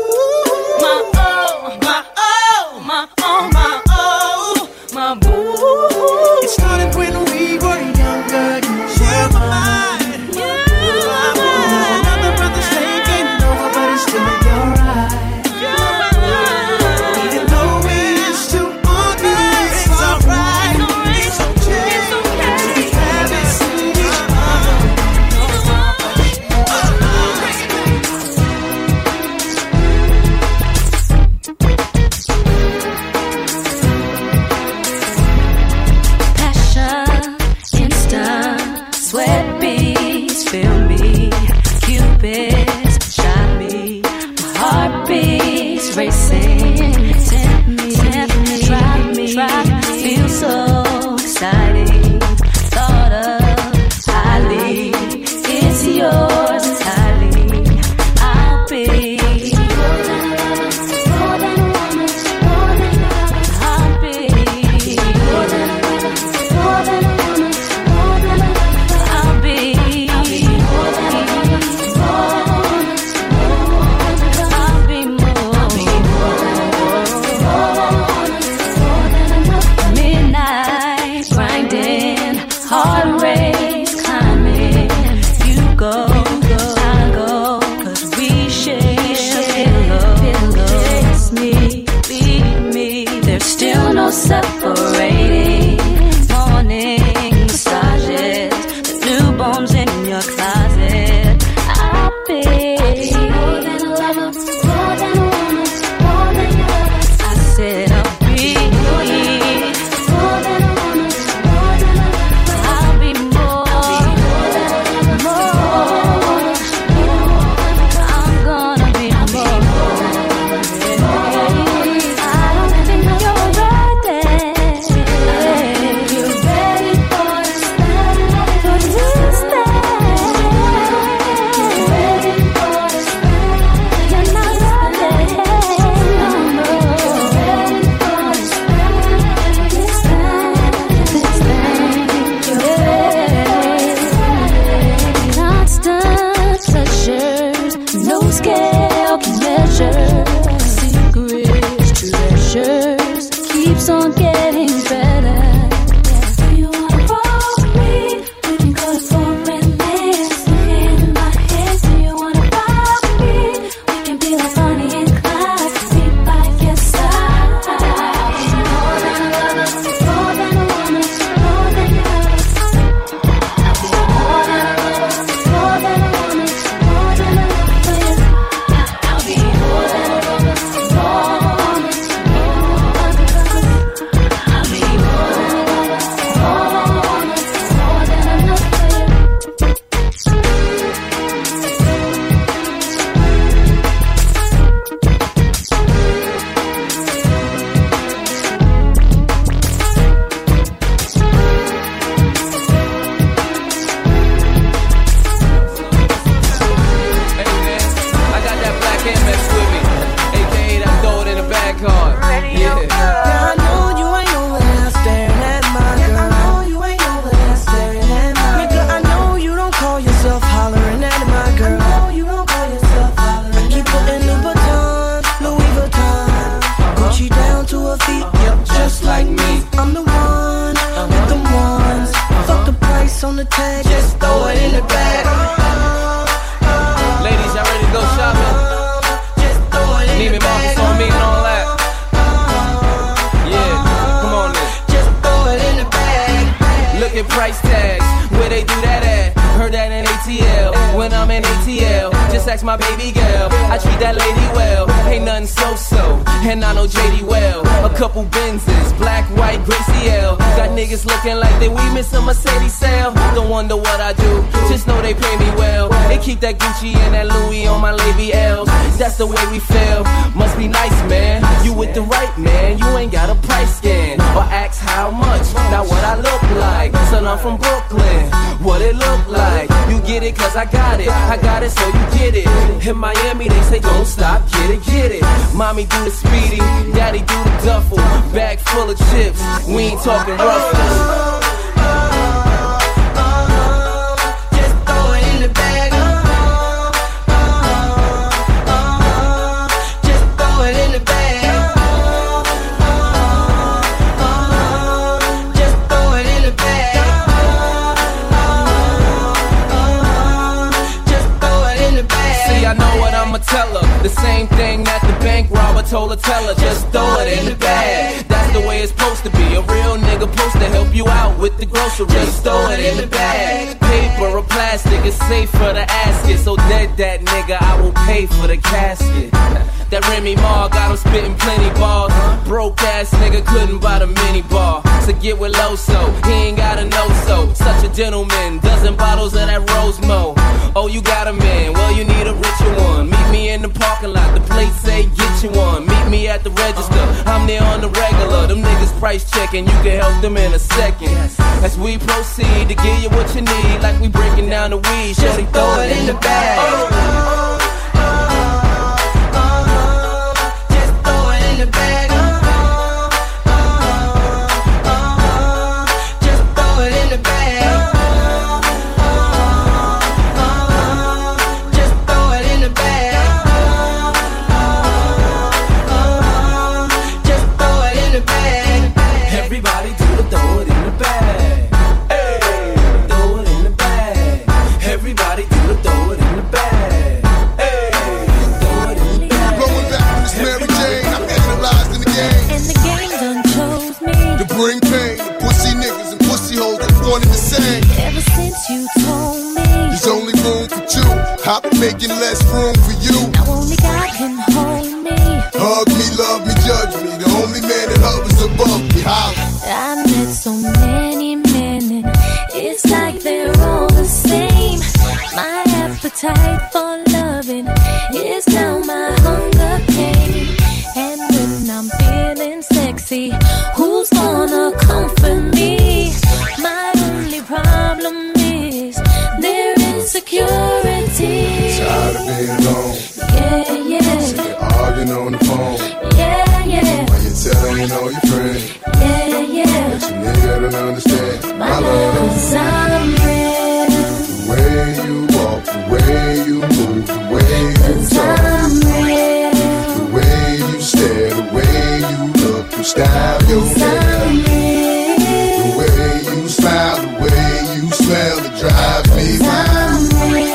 my boo. It started when we were younger. You were mine. Another brother's taking over, but it's still in your eyes. Even though we used to argue, it's alright. It's okay. We haven't seen each other. Passion, instant, sweat beats, feel me, Cupid's shot me, my heart beats racing, tempt me, try me, feel so exciting, thought of highly, it's yours entirely, I'll be more than a lover, more than a woman, more than a lover, I'll be more than a lover, more than a woman, more than a lover, I'll be more than a lover, I'll be more than enough. Midnight grinding, heart race climbing. You go, I go, 'cause we share pillow. Kiss me, leave me. There's still no separating. Morning massages, the newborns in your closet. I'll be more than a lover, more than a woman, more than a lover. I said I'll be more than a woman, more than a lover. I'll be more than a lover, I'm gonna be more. I don't think you're ready. You're ready for this ready for this you're not ready. Constant pleasures, no scale can measure. Secrets, treasures, keeps on getting better. Do you wanna roll with me? We can go to foreign lands. In my hands, do you wanna roll with me? We can be like Bonnie and Clyde, be by your side. More than a lover, more than a woman, more than a lover. I'll be more than a lover, more than a woman, more than a lover. I'll be more than a lover, more than a woman, more than a lover. I'll be more than a lover, more than a lover. Hey man, I got that black Amex with me, aka that gold in the back card. Yeah. I know you ain't over there staring at my girl. I know you ain't over there staring at my nigga. I know you don't call yourself hollering at my girl. I know you don't call yourself hollering. I keep putting Louboutin, Louis Vuitton, Gucci down to her feet. Yep, just like me. I'm the one with the ones. Fuck the price on the tag, just throw it in the bag. Ladies, y'all ready to go shopping? Just throw it in the Neiman Marcus bag. on me and all that. Yeah, come on then. Just throw it in the bag. Look at price tags, where they do that at? Heard that in ATL, when I'm in ATL. Just ask my baby girl, I treat that lady well. Ain't nothing so-so, and I know JD well. A couple Benzes, black, white, Gracie L. Got niggas looking like they we miss a Mercedes sale. Don't wonder what I do, just know they pay me well. They keep that Gucci and that Louis on my Lady L's. That's the way we feel, must be nice, man. You with the right man, you ain't got a price scan. Or ask how much, not what I look like. Son, I'm from Brooklyn, what it look like. You get it cause I got it so you get it. In Miami they say don't stop, get it. Mommy do the speedy, daddy do the duffel. Bag full of chips, we ain't talking ruffles. Just throw it in the bag. same thing that the bank robber told her, tell her, just throw it in the bag. That's the way it's supposed to be. A real nigga supposed to help you out with the groceries. Just throw it in the bag. Paper or plastic is safe for the asket. So dead that nigga, I will pay for the casket. That Remy Ma got him spitting plenty balls. Broke ass nigga couldn't buy the mini bar. So get with Loso, he ain't got a no-so. Such a gentleman, dozen bottles of that Rosemo. Oh, you got a man, well you need a richer one. Meet me in the parking lot, the place say get you one. Meet me at the register, I'm there on the regular. Them niggas price checking, you can help them in a second. As we proceed to give you what you need, like we breaking down the weed. Shorty throw it in the bag. Ever since you told me there's only room for two, I've been making less room for you. now only God can hold me. Hug me, love me, judge me. The only man that hovers above me. I met so many men and it's like they're all the same. My appetite for loving is now my hunger pain. And when I'm feeling sexy, who's gonna comfort me? My only problem is their insecurity. Tired of being alone. Yeah, yeah. Sick of arguing on the phone. Yeah, yeah. Why you telling all your friends? Yeah, yeah. But you nigga don't understand my love. 'Cause I'm real. The way you walk, the way you move, the way you talk. I'm real. The way you stare, the way you look, you style your hair. The way you smile, the way you smell, it drives me wild.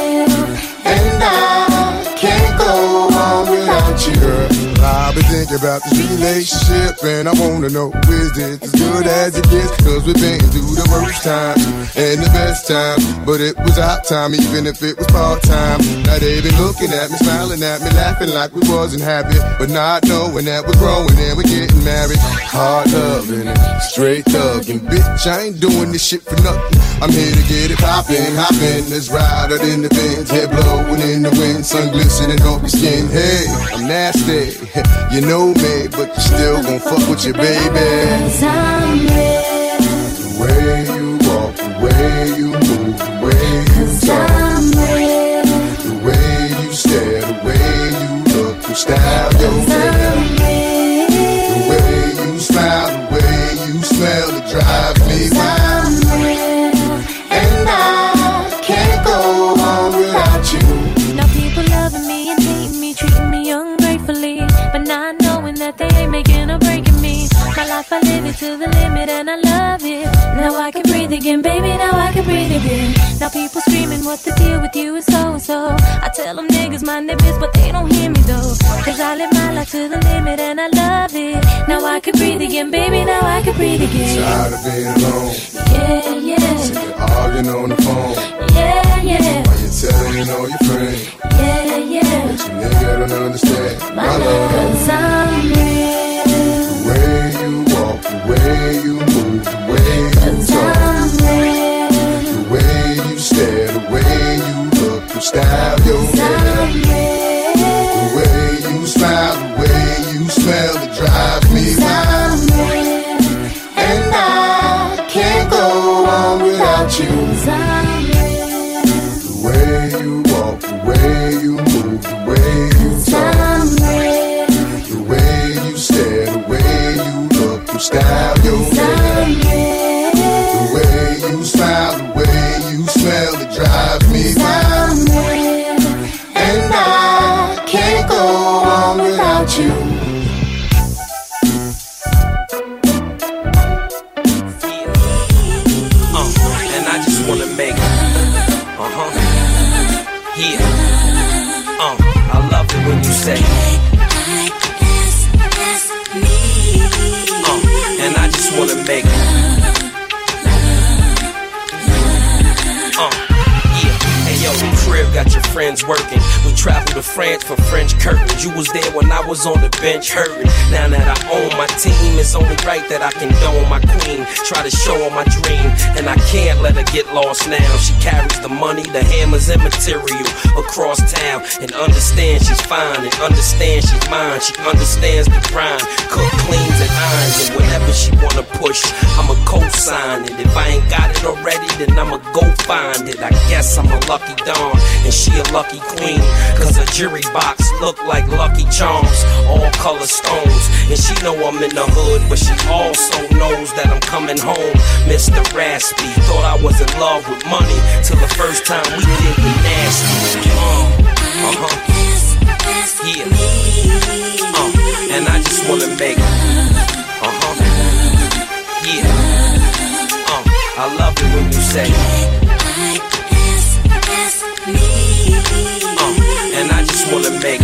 And I can't go on without you, girl. I've been thinking about this relationship and I wanna know, is this as good as it gets? Cause we've been through the worst times and the best times, but it was our time even if it was part-time. Now they been looking at me, smiling at me, laughing like we wasn't happy, but not knowing that we're growing and we're getting married. Hard loving and straight thugging, bitch, I ain't doing this shit for nothing. I'm here to get it poppin', hoppin', let's ride out in the Benz, head blowing in the wind, sun glistening off your skin. Hey, I'm nasty, you know me, but you still gon' fuck with your baby. 'Cause I'm real. The way you walk, the way you move, the way you talk. I'm real. The way you stare, the way you look, you style your hair. The way you smile, the way you smell, it drives me wild. And I can't go on without you. Now people loving me and hating me, treating me ungratefully, but not knowing that they ain't making or breaking me. My life, I live it to the limit and I love it. Now I can breathe again, baby, now I can breathe again. Now people screaming what the deal with you is so. I tell them niggas mind their biz, but they don't hear me though. 'Cause I live my life to the limit and I love it. Now I can breathe again, baby, now I can breathe again. Tired of being alone. Yeah, yeah. Sick of arguing on the phone. Yeah, yeah. Why you telling all your friends? Yeah, yeah. But you nigga don't understand my love. 'Cause I'm real. The way you walk, the way you move, the way you talk. I'm real. The way you stare, the way you look, you style your hair. The way you smile, the way you smell, it drives me wild. And I can't go on without you. The way you walk, the way you move, the way you talk. The way you stare, the way you look, you style your hair. The way you smile, the way you smell, it drives me wild. And I can't go on without you. And I just wanna make yeah. I love it when you say. And I just wanna make yo, the crib got your friends working. We traveled to France for French curtains. You was there when I was on the bench hurting. Now that I own my team, it's only right that I condone my queen. Try to show her my dream, and I can't let her get lost now. She carries the money, the hammers and material across town, and understands she's fine, and understands she's mine. She understands the grind, cook, cleans, and irons, and whenever she wanna push, I'ma co-sign it. If I ain't got it already, then I'ma go find it. I guess I'm a lucky Dawn, and she a lucky queen, cause her jury box look like Lucky Charms, all color stones. And she know I'm in the hood, but she also knows that I'm coming home. Mr. Raspy, thought I was in love with money, till the first time we did the nasty. Yeah. And I just wanna make yeah. I love it when you say and I just wanna make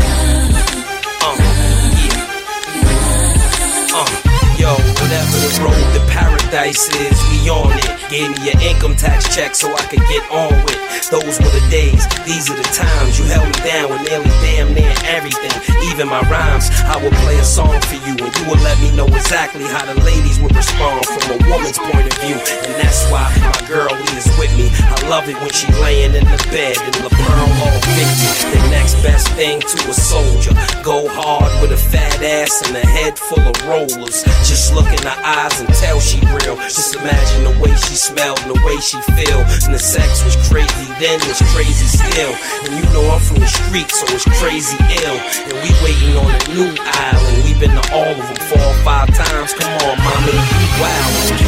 yo, whatever the road to paradise is, we on it. Gave me your income tax check so I could get on with. Those were the days, these are the times. You held me down with nearly damn near everything, even my rhymes. I would play a song for you, and you would let me know exactly how the ladies would respond from a woman's point of view. And that's why my girl is with me. I love it when she laying in the bed in La Pearl all 50. The next best thing to a soldier. Go hard with a fat ass and a head full of rollers. Just look in her eyes and tell she real. Just imagine the way she smelled and the way she feel. And the sex was crazy then, it's crazy still. And you know I'm from the street, so it's crazy ill. And we waiting on a new island. We've been to all of them 4 or 5 times. Come on, mommy, wow.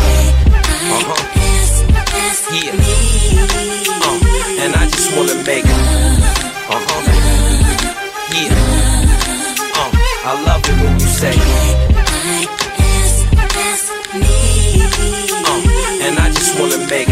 Yeah. And I just wanna make yeah. I love it when you say and I just wanna make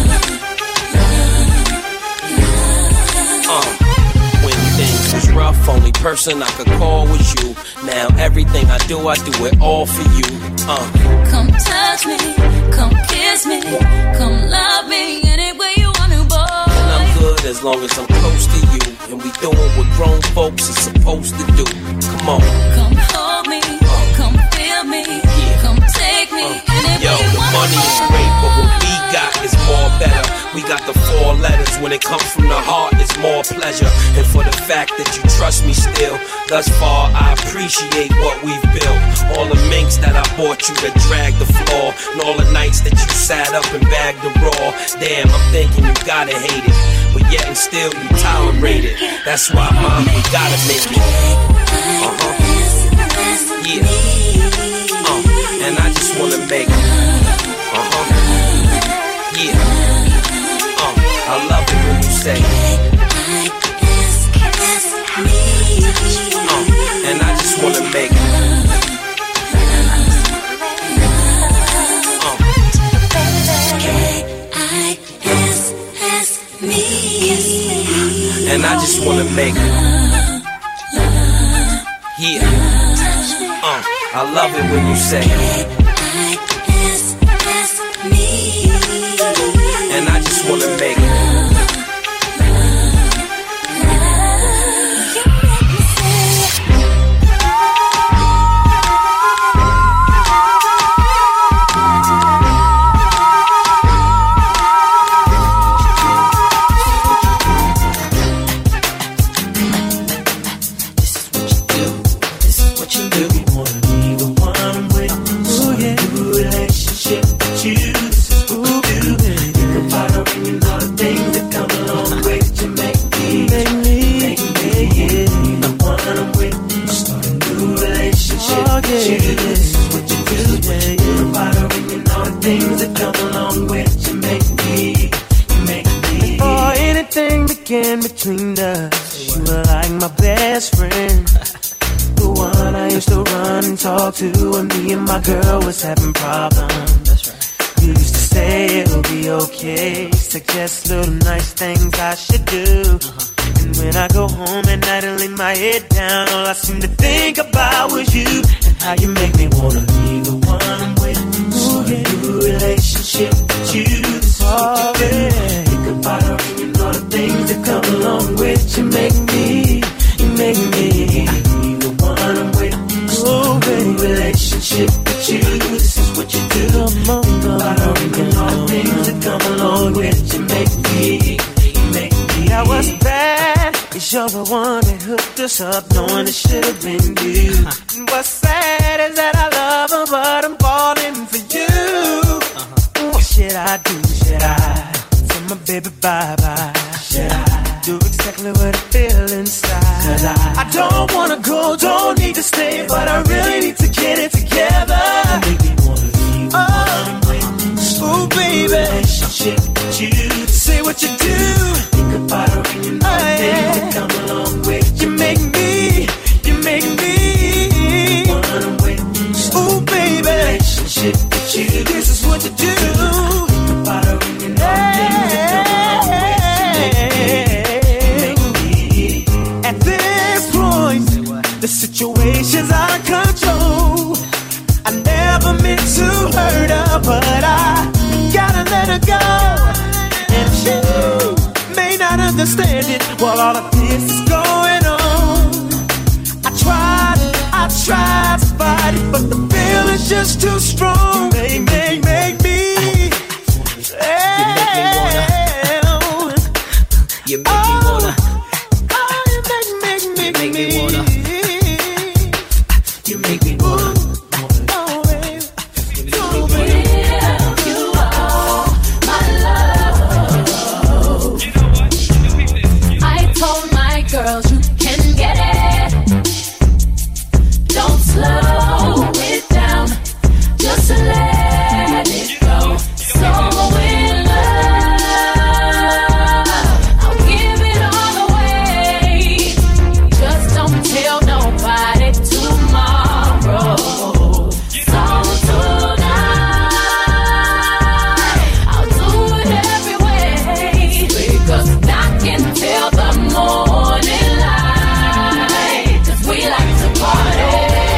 when things was rough, only person I could call was you. Now everything I do it all for you. Come touch me, come kiss me, come love me any way you wanna, boy. And I'm good as long as I'm close to you, and we doing what grown folks are supposed to do. Come on, come hold me, come feel me, come take me any yo, way you the wanna, money is boy. great, but what we got is more better. We got the 4 letters. When it comes from the heart, it's more pleasure. And for the fact that you trust me still, thus far I appreciate what we've built. All the minks that I bought you that dragged the floor, and all the nights that you sat up and bagged the raw. Damn, I'm thinking you gotta hate it, but yet and still you tolerate it. That's why, mom, we gotta make it. Yeah. And I just wanna make it. Yeah. I love it when you say and I just wanna make and I just wanna make yeah. I love it when you say and I just wanna make between us. You were like my best friend, the one I used to run and talk to when me and my girl was having problems. That's right. You used to say it'll be okay, suggest little nice things I should do. And when I go home at night and lay my head down, all I seem to think about was you and how you make me wanna be the one I'm with. Start a new relationship with you. This is what you do. Think about her and all the things that come along with you. Make me be the one I'm with. Start a new relationship with you. This is what you do. Think about her and all the things that come along with you. Make me. Now what's bad is you're the one that hooked us up, knowing it should have been you. And what's sad is that I love her, but I'm falling for you. What should I do? Should I tell my baby bye-bye? Should I do exactly what I feel inside? 'Cause I don't wanna go, don't need to stay, but I really need to get it together. Make me wanna be the one with. Ooh, baby, relationship with you. Say what you do. Think about her and you know things that come along with. You make me one I'm with. Ooh, baby, relationship with you. This is what you do. Think about her and you know things that come along with. You make me. At this point, the situation's out of control. I never meant to hurt her, but I gotta let her go. And you may not understand it while all of this is going on. I tried to fight it, but the feeling's just too strong. Make me. You make me wanna. You make me wanna. You make me wanna. Girls, you can get it. Don't slow it down. Just let it go. So in love, I'll give it all away. Just don't tell nobody tomorrow. So tonight, I'll do it every way. Because I can tell the morning light. 'Cause we like to party.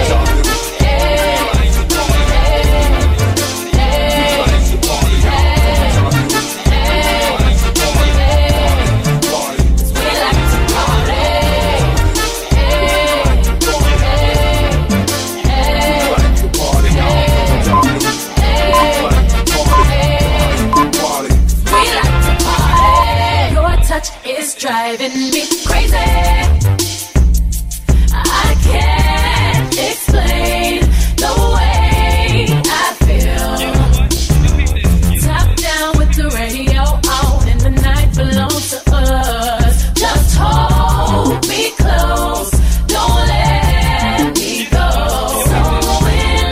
It's driving me crazy. I can't explain the way I feel. Top down with the radio on, and the night belongs to us. Just hold me close, don't let me go. So in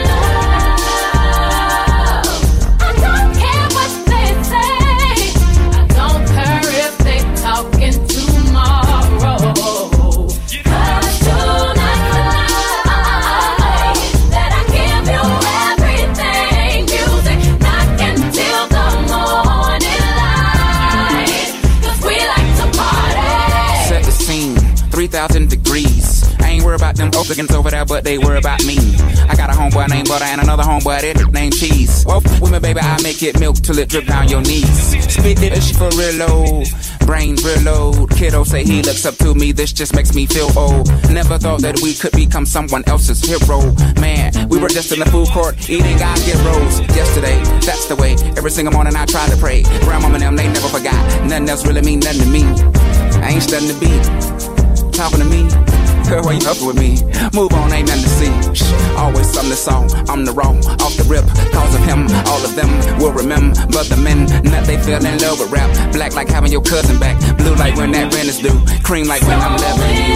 love, I don't care what they say. I don't care if they talking tomorrow. 'Cause tonight, that I give you everything. Music knocking till the morning light. 'Cause we like to party. Set the scene, 3,000 degrees. I ain't worried about them Oaklands over there, but they worry about me. I got a homeboy named Butter and another homeboy that named Cheese. Well, with me, baby, I make it milk till it drip down your knees. Spit it for real low, brain real low. Kiddo say he looks up to me, this just makes me feel old. Never thought that we could become someone else's hero. Man, we were just in the food court eating God get rolls. Yesterday, that's the way. Every single morning I try to pray. Grandmama and them, they never forgot. Nothing else really mean nothing to me. I ain't studying the beat. Talking to me. Girl, why you up with me? Move on, ain't nothing to see. Shh, always something to saw. I'm the wrong, off the rip. Cause of him, all of them will remember the men that they fell in love with rap. Black like having your cousin back. Blue like when that rent is due. Cream like when I'm loving you.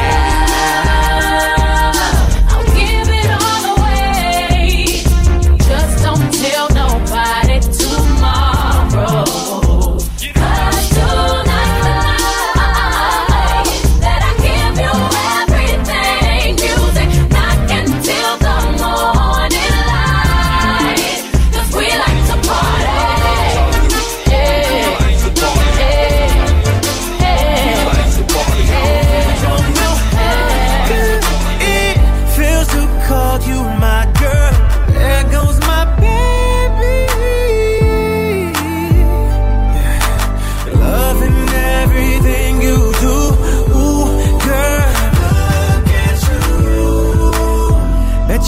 I'll give it all away. Just don't tell nobody tomorrow. 'Cause tonight, that I give you everything. Music knocking till the morning light. 'Cause we like to party. We like to party.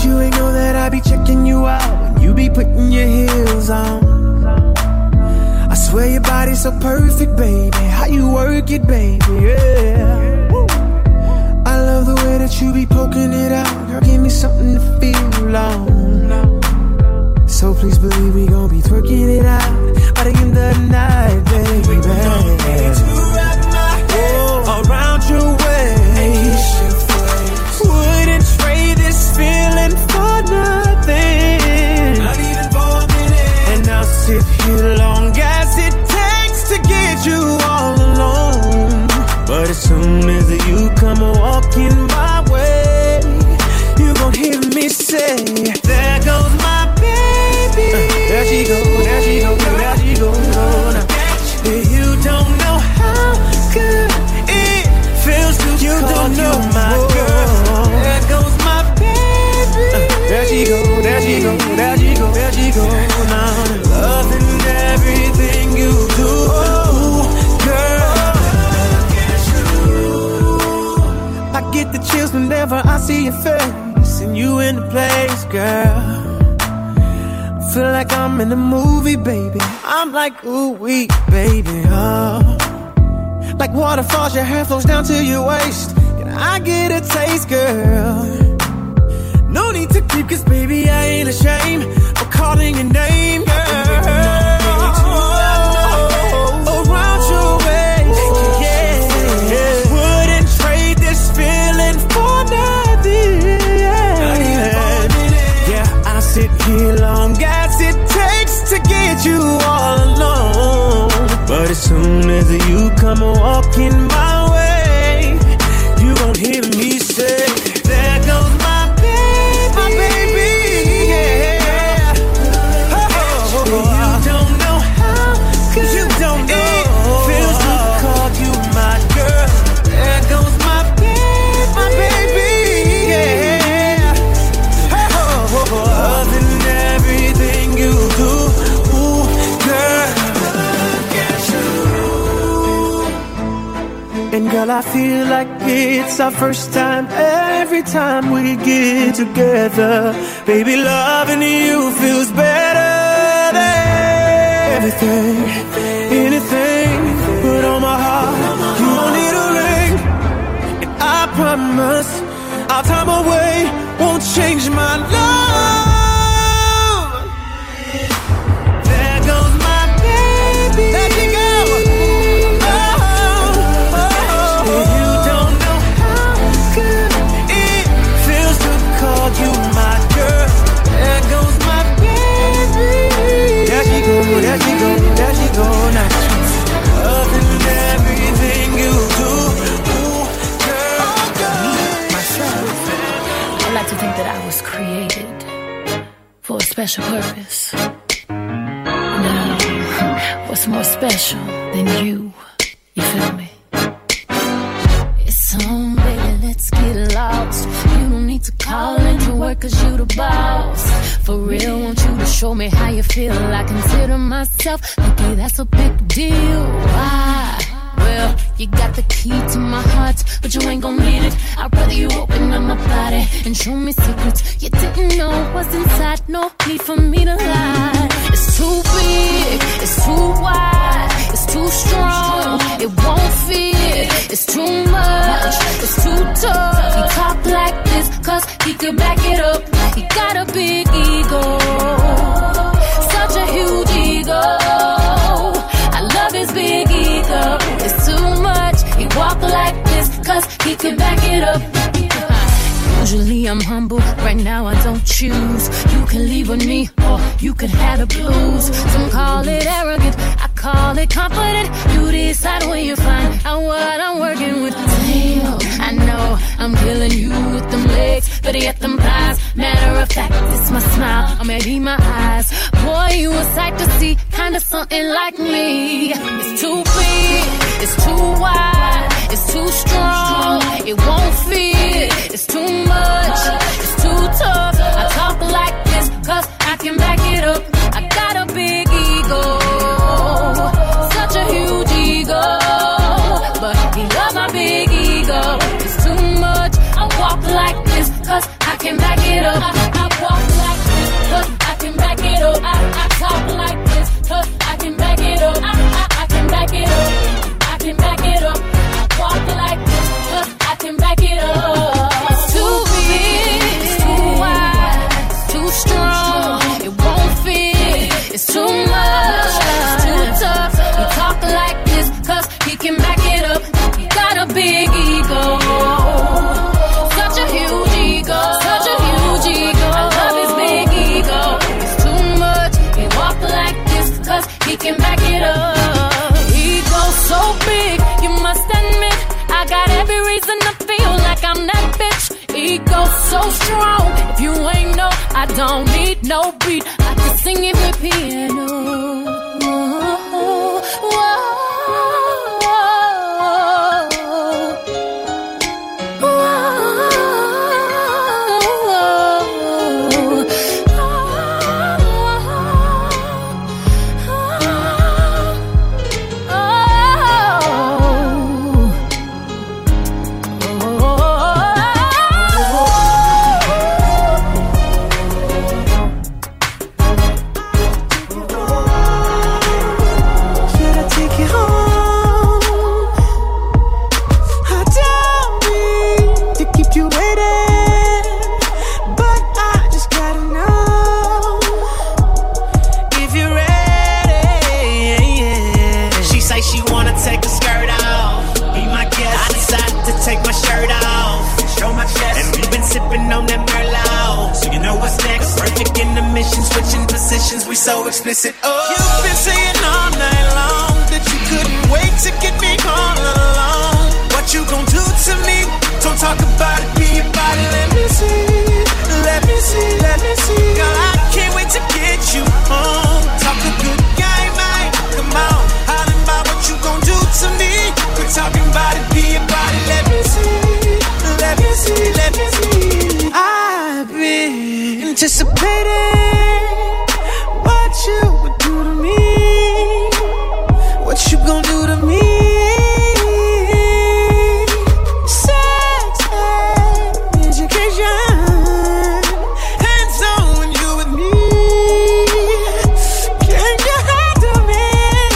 you ain't know that I be checking you out when you be putting your heels on. I swear your body's so perfect, baby. How you work it, baby, yeah. Woo. I love the way that you be poking it out. Girl, give me something to feel on. So please believe we gon' be twerking it out by the end of the night, baby. We gon' need to wrap my head around your waist. Wouldn't trade this feeling for nothing. Not even for a minute. And I'll sit here long as it takes to get you all alone. But as soon as you come walking my way, you gon' hear me say, there goes my baby. There she go, there she go, there she go. You don't know how good it feels to you call you my girl. There goes my baby. There she go, there she go, there she go, there she go. Now loving everything you do, girl. I get the chills whenever I see your face and you in the place, girl. Feel like I'm in a movie, baby. I'm like, ooh, wee, baby, oh. Like waterfalls, your hair flows down to your waist. Can I get a taste, girl? No need to creep, cause baby, I ain't ashamed of calling your name, girl. Around your waist, yeah. Wouldn't trade this feeling for nothing. Yeah, I sit here long as it takes to get you all alone. But as soon as you come walking my way, you gon' hear me say, there goes my baby, yeah. Oh, you don't know how good you don't know it feels to call you my girl. There goes my baby, yeah. Oh, loving everything you do, ooh, girl. And girl, I feel like it's our first time every time we get together. Baby, loving you feels better than everything, anything. Put on my heart, you don't need a ring. And I promise our time away won't change my love. There goes my baby. There she goes. You my girl, there goes my baby. There she go, there she go, there she go now. Loving everything you do, ooh, girl. Myself, I like to think that I was created for a special purpose. Now, what's more special than you? You feel me? It's on, baby, let's get lost. You don't need to call into work cause you the boss. For real, want you to show me how you feel. I consider myself lucky, that's a big deal. Why? Well, you got the key to my heart, but you ain't gon' need it. I'd rather you open up my body and show me secrets you didn't know was inside. No need for me to lie. It's too big, it's too wide, it's too strong, it won't fit. It's too much, it's too tough. He talk like this cause he could back it up. He got a big ego, such a huge ego. I love his big ego. It's too much, he walk like this cause he could back it up. Usually I'm humble, right now I don't choose. You can leave with me or you could have the blues. Some call it arrogant, I call it confident. You decide when you find out what I'm working with. Damn, I know I'm killing you with them legs, but yet them thighs. Matter of fact, it's my smile, or maybe my eyes. Boy, you a sight to see, kinda something like me. It's too big, it's too wide, it's too strong, it won't fit. It's too much, it's too tough. I talk like this cause I can back it up. I got a big ego, such a huge ego, but he love my big ego. It's too much, I walk like this cause I can back it up. cause I can back it up. I talk like this, cause I can back it up. I can back it up. I can back it up. I walk like this, cause I can back it up. It's too big, it's too wide, too strong, it won't fit. It's too much, it's too tough. He talk like this, cause he can back it up. He got a big ego, such a huge ego, such a huge ego. I love his big ego. It's too much, he walk like this, cause he can back it up. Ego so big, you must admit, I got every reason to feel like I'm that bitch. Ego so strong, if you ain't know, I don't need no beat. I can sing it with piano. We so explicit. Oh, you've been saying all night long that you couldn't wait to get me all alone. What you gon' do to me? Don't talk about it, be about it. Let me see, let me see, let me see. Girl, I can't wait to get you home. Talk a good game, man. Come on, hollering about what you gon' do to me. Quit talking about it, be about it. Let me see, let me see, let me see. I've been anticipating what you would do to me. What you gon' do to me? Sex, education, hands on when you with me. Can you handle me?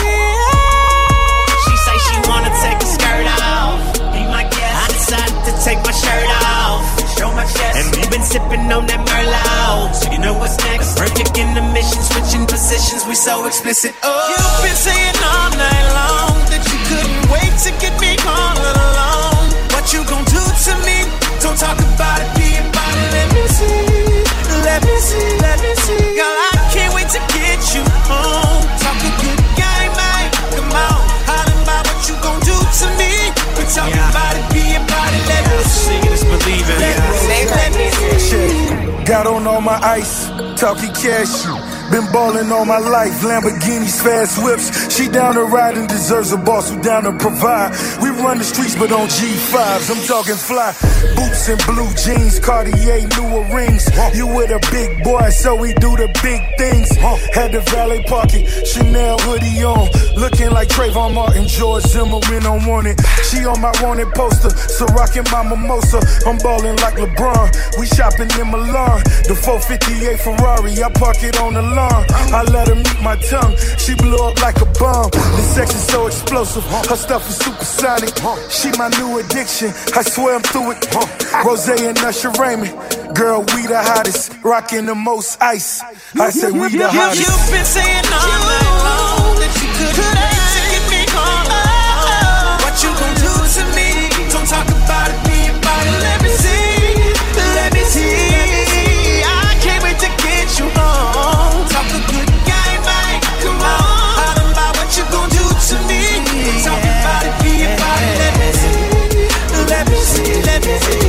She say she wanna take her skirt off. Be my guest. I decided to take my shirt off, show my chest, and we've been sipping on that Merlot. So you know what's next? Perfect in the mission, switching positions, we so explicit. Oh, you've been saying all night long that you couldn't wait to get me all alone. What you gon' do to me? Don't talk about it, be about it. Let me see, let me see, let me see. Girl, I can't wait to get you home. Talk a good game, man. Come on, hollering about what you gon' do to me. We're talking about it, be about it. Let me see, let's believe it. Let me see. Got on all my ice, talking cash. Been ballin' all my life, Lamborghinis, fast whips. She down to ride and deserves a boss who down to provide. We run the streets but on G5s, I'm talking fly. Boots and blue jeans, Cartier, newer rings. You with a big boy, so we do the big things. Had the valet park it, Chanel hoodie on. Looking like Trayvon Martin, George Zimmerman on wanted. She on my wanted poster, so rockin' my mimosa. I'm ballin' like LeBron, we shopping in Milan. The 458 Ferrari, I park it on the lawn. I let her meet my tongue, she blew up like a bomb. The sex is so explosive, her stuff is supersonic. She my new addiction, I swear I'm through it. Rose and Usher Raymond, girl, we the hottest, rocking the most ice. I say we the hottest. You've been saying all night long that you couldn't wait to get me home. What you gon' do to me? Don't talk about it, be about it. Let me see, let me see. I can't wait to get you home. Talk a good game, man. Come on, hollering about what you gon' do to me. Talk about it, be about it. Let me see, let me see, let me see.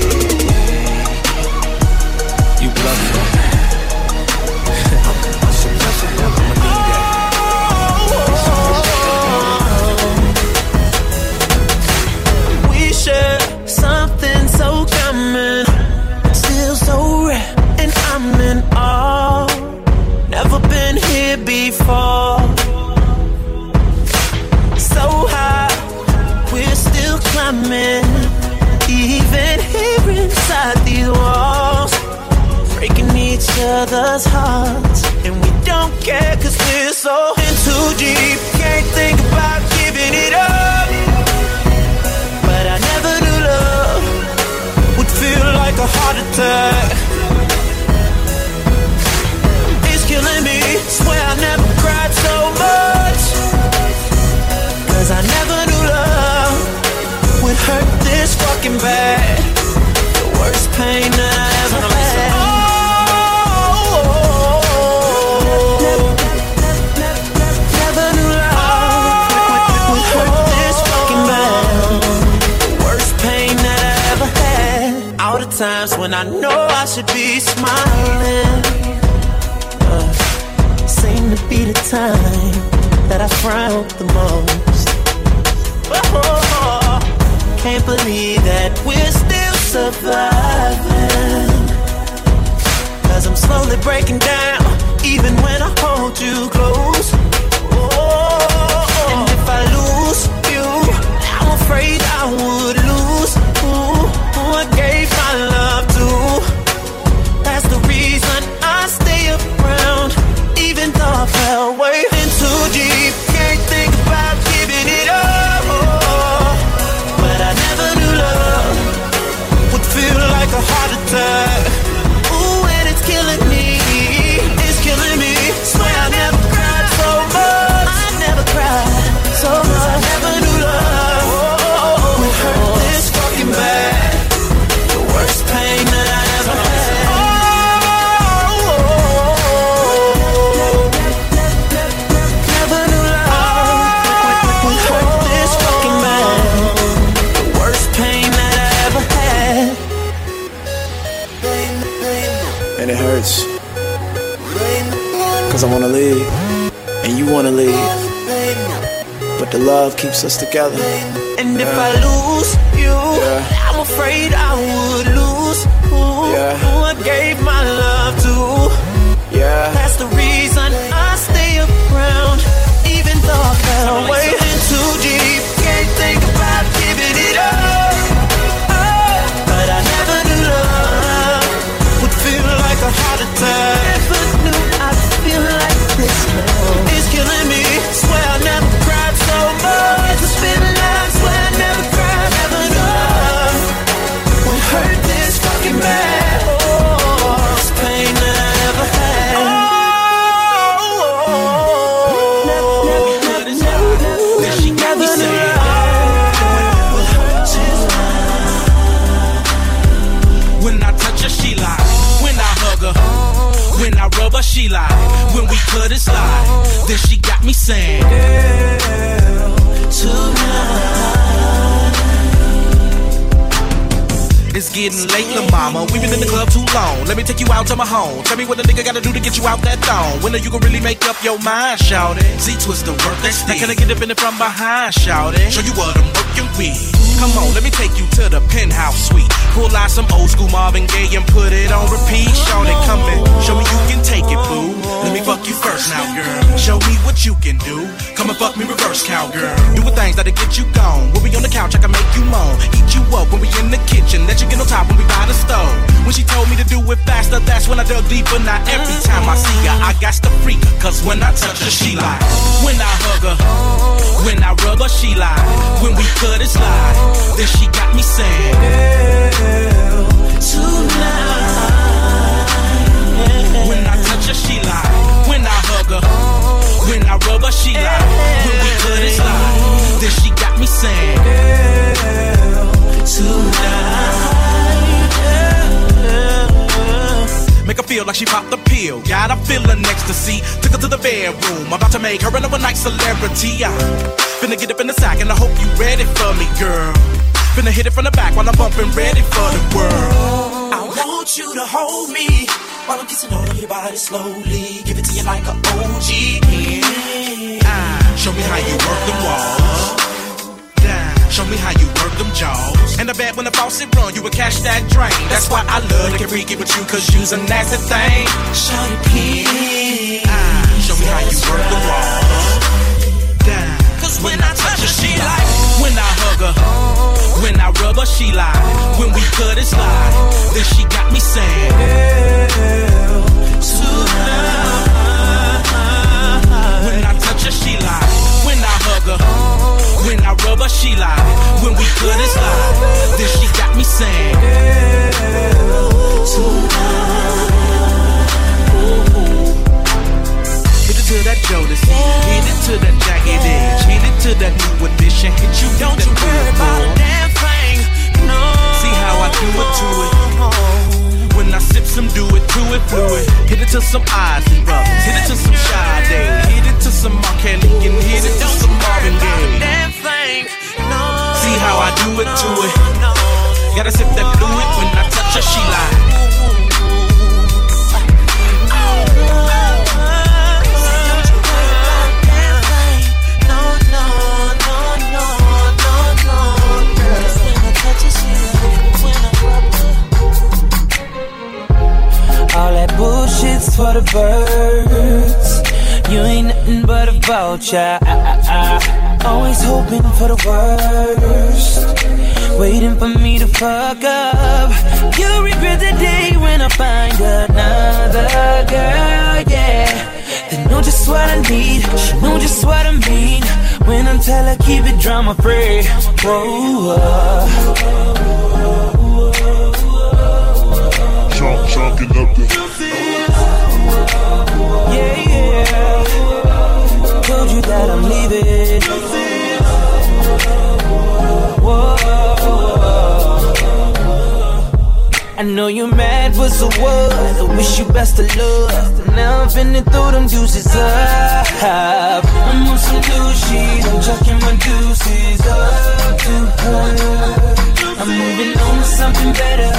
You love me. We share something so common, still so rare, and I'm in awe. Never been here before. So high, we're still climbing, even here inside these walls, breaking each other's hearts, and we don't care cause we're so in too deep. Can't think about giving it up, but I never knew love would feel like a heart attack. It's killing me, swear I never cried so much, cause I never knew love would hurt this fucking bad. The worst pain that I ever had. Never knew love would hurt this fucking bad. The worst pain that I ever had. All the times when I know I should be smiling, seem to be the time that I frown the most. Oh, can't believe that we're still surviving, cause I'm slowly breaking down even when I hold you close. Oh, and if I lose you, I'm afraid I would lose who I gave my love to. That's the reason I stay around, even though I fell way in too deep. Can't think about giving it up, but I never knew love would feel like a heart attack. Ooh, and it's killing me, it's killing me. Swear I never cried so much, I never cried so much. I never knew love would hurt this fucking bad. The worst pain that I ever had. Never knew love would hurt this fucking bad. The worst pain that I ever had. And it hurts, cause I wanna leave, and you wanna leave, but the love keeps us together. And if I lose you, I'm afraid I would lose who I gave my love to. That's the reason I stay around, even though I fell way in too deep. Can't think about giving it up, but I never knew love would feel like a heart attack. Never knew I'd feel like this. It's killing me, swear I never cried so much. It's been a life, swear I never cried. Never knew love would hurt this fucking bad. Oh, this pain that I ever had. When I touch her, she lie. When I hug her, when I rub her, she lie. When we cut it slide, then she got me saying, girl, tonight. It's getting late, la mama. We've been in the club too long. Let me take you out to my home. Tell me what a nigga gotta do to get you out that thong. When are you gonna really make up your mind, shout it? Z-twist the work that's now can I get up in it from behind, shout it? Show you what I'm working with. Come on, let me take you to the penthouse suite. Pull out some old school Marvin Gaye and put it on repeat. Shout it, come in. Show me you can take it, boo. Let me fuck you first now, girl. Show me what you can do. Come and fuck me reverse, cowgirl. Doing things that'll get you gone. When we on the couch, I can make you moan. Eat you up when we in the kitchen. Let you get on top when we by the stove. When she told me to do it faster, that's when I dug deeper. Now every time I see her, I got to freak her. Cause when I touch her, she lie. When I hug her, when I rub her, she lie. When we cut it slide, then she got me saying, girl, tonight. When I touch her, she lie. When I hug her, when I rub her, she lie. When we cut it slide, then she got me saying, girl, tonight. Make her feel like she popped the pill. Got her feeling ecstasy. Took her to the bedroom. About to make her an overnight celebrity. Finna get up in the sack and I hope you ready for me, girl. Finna hit it from the back while I'm bumping, ready for the world. I want you to hold me while I'm kissing all of your body slowly. Give it to you like an OG. Show me how you work the walls. Show me how you work them jaws. And I bet when the faucet run, you would catch that drain. That's why I love to get freaky with you, cause you's a nasty thing. Shawty, please. Show me how you work the walls. Cause when I touch her, she like. When I hug her, when I rub her, she lie. When we cut it slide, then she got me saying, girl, you worry about a damn thing. No. See how I do it to it. When I sip some, do it to it, fluid. Hit it to some Ozzy Brothers, hit it to some Sade, hit it to some R. Kelly, and hit it to some Marvin Gaye. Damn thing. No. See how I do it to it. Gotta sip that fluid when I touch her, she lie. All that bullshit's for the birds. You ain't nothing but a vulture. Always hoping for the worst, waiting for me to fuck up. You'll regret the day when I find another girl, yeah. They know just what I need, she know just what I mean. When I tell her keep it drama free. Whoa, Chunking up the yeah. Told you that I'm leaving. Whoa. I know you're mad, but so what? I wish you best of luck. Now I'm finna throw them deuces up. I'm on some new shit, I'm chucking my deuces up to her. I'm moving on to something better.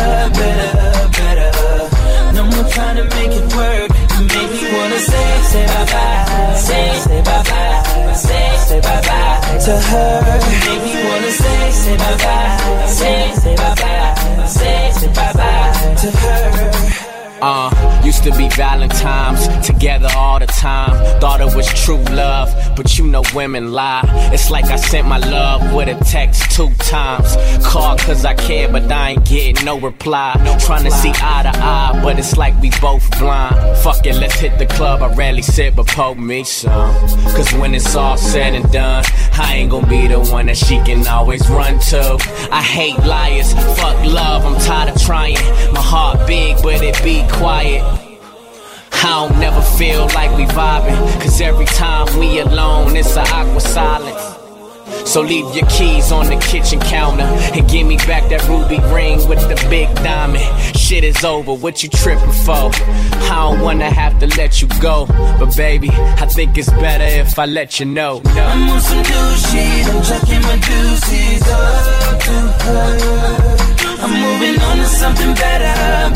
No more trying to make it work. Make me wanna say bye-bye. Say bye-bye. Say bye-bye to her. Make me wanna say bye-bye. Say bye-bye. Say bye-bye to her. Used to be Valentine's, together all the time. Thought it was true love, but you know women lie. It's like I sent my love with a text 2 times. Called cause I care, but I ain't getting no reply. Trying to see eye to eye, but it's like we both blind. Fuck it, let's hit the club. I rarely sit, but poke me some. Cause when it's all said and done, I ain't gon' be the one that she can always run to. I hate liars, fuck love, I'm tired of trying. My heart big, but it be quiet. I don't never feel like we vibing, cause every time we alone, it's an awkward silence. So leave your keys on the kitchen counter and give me back that ruby ring with the big diamond. Shit is over, what you tripping for? I don't wanna have to let you go, but baby, I think it's better if I let you know. I'm on some new shit, I'm chucking my deuces up to her. I'm moving on to something better.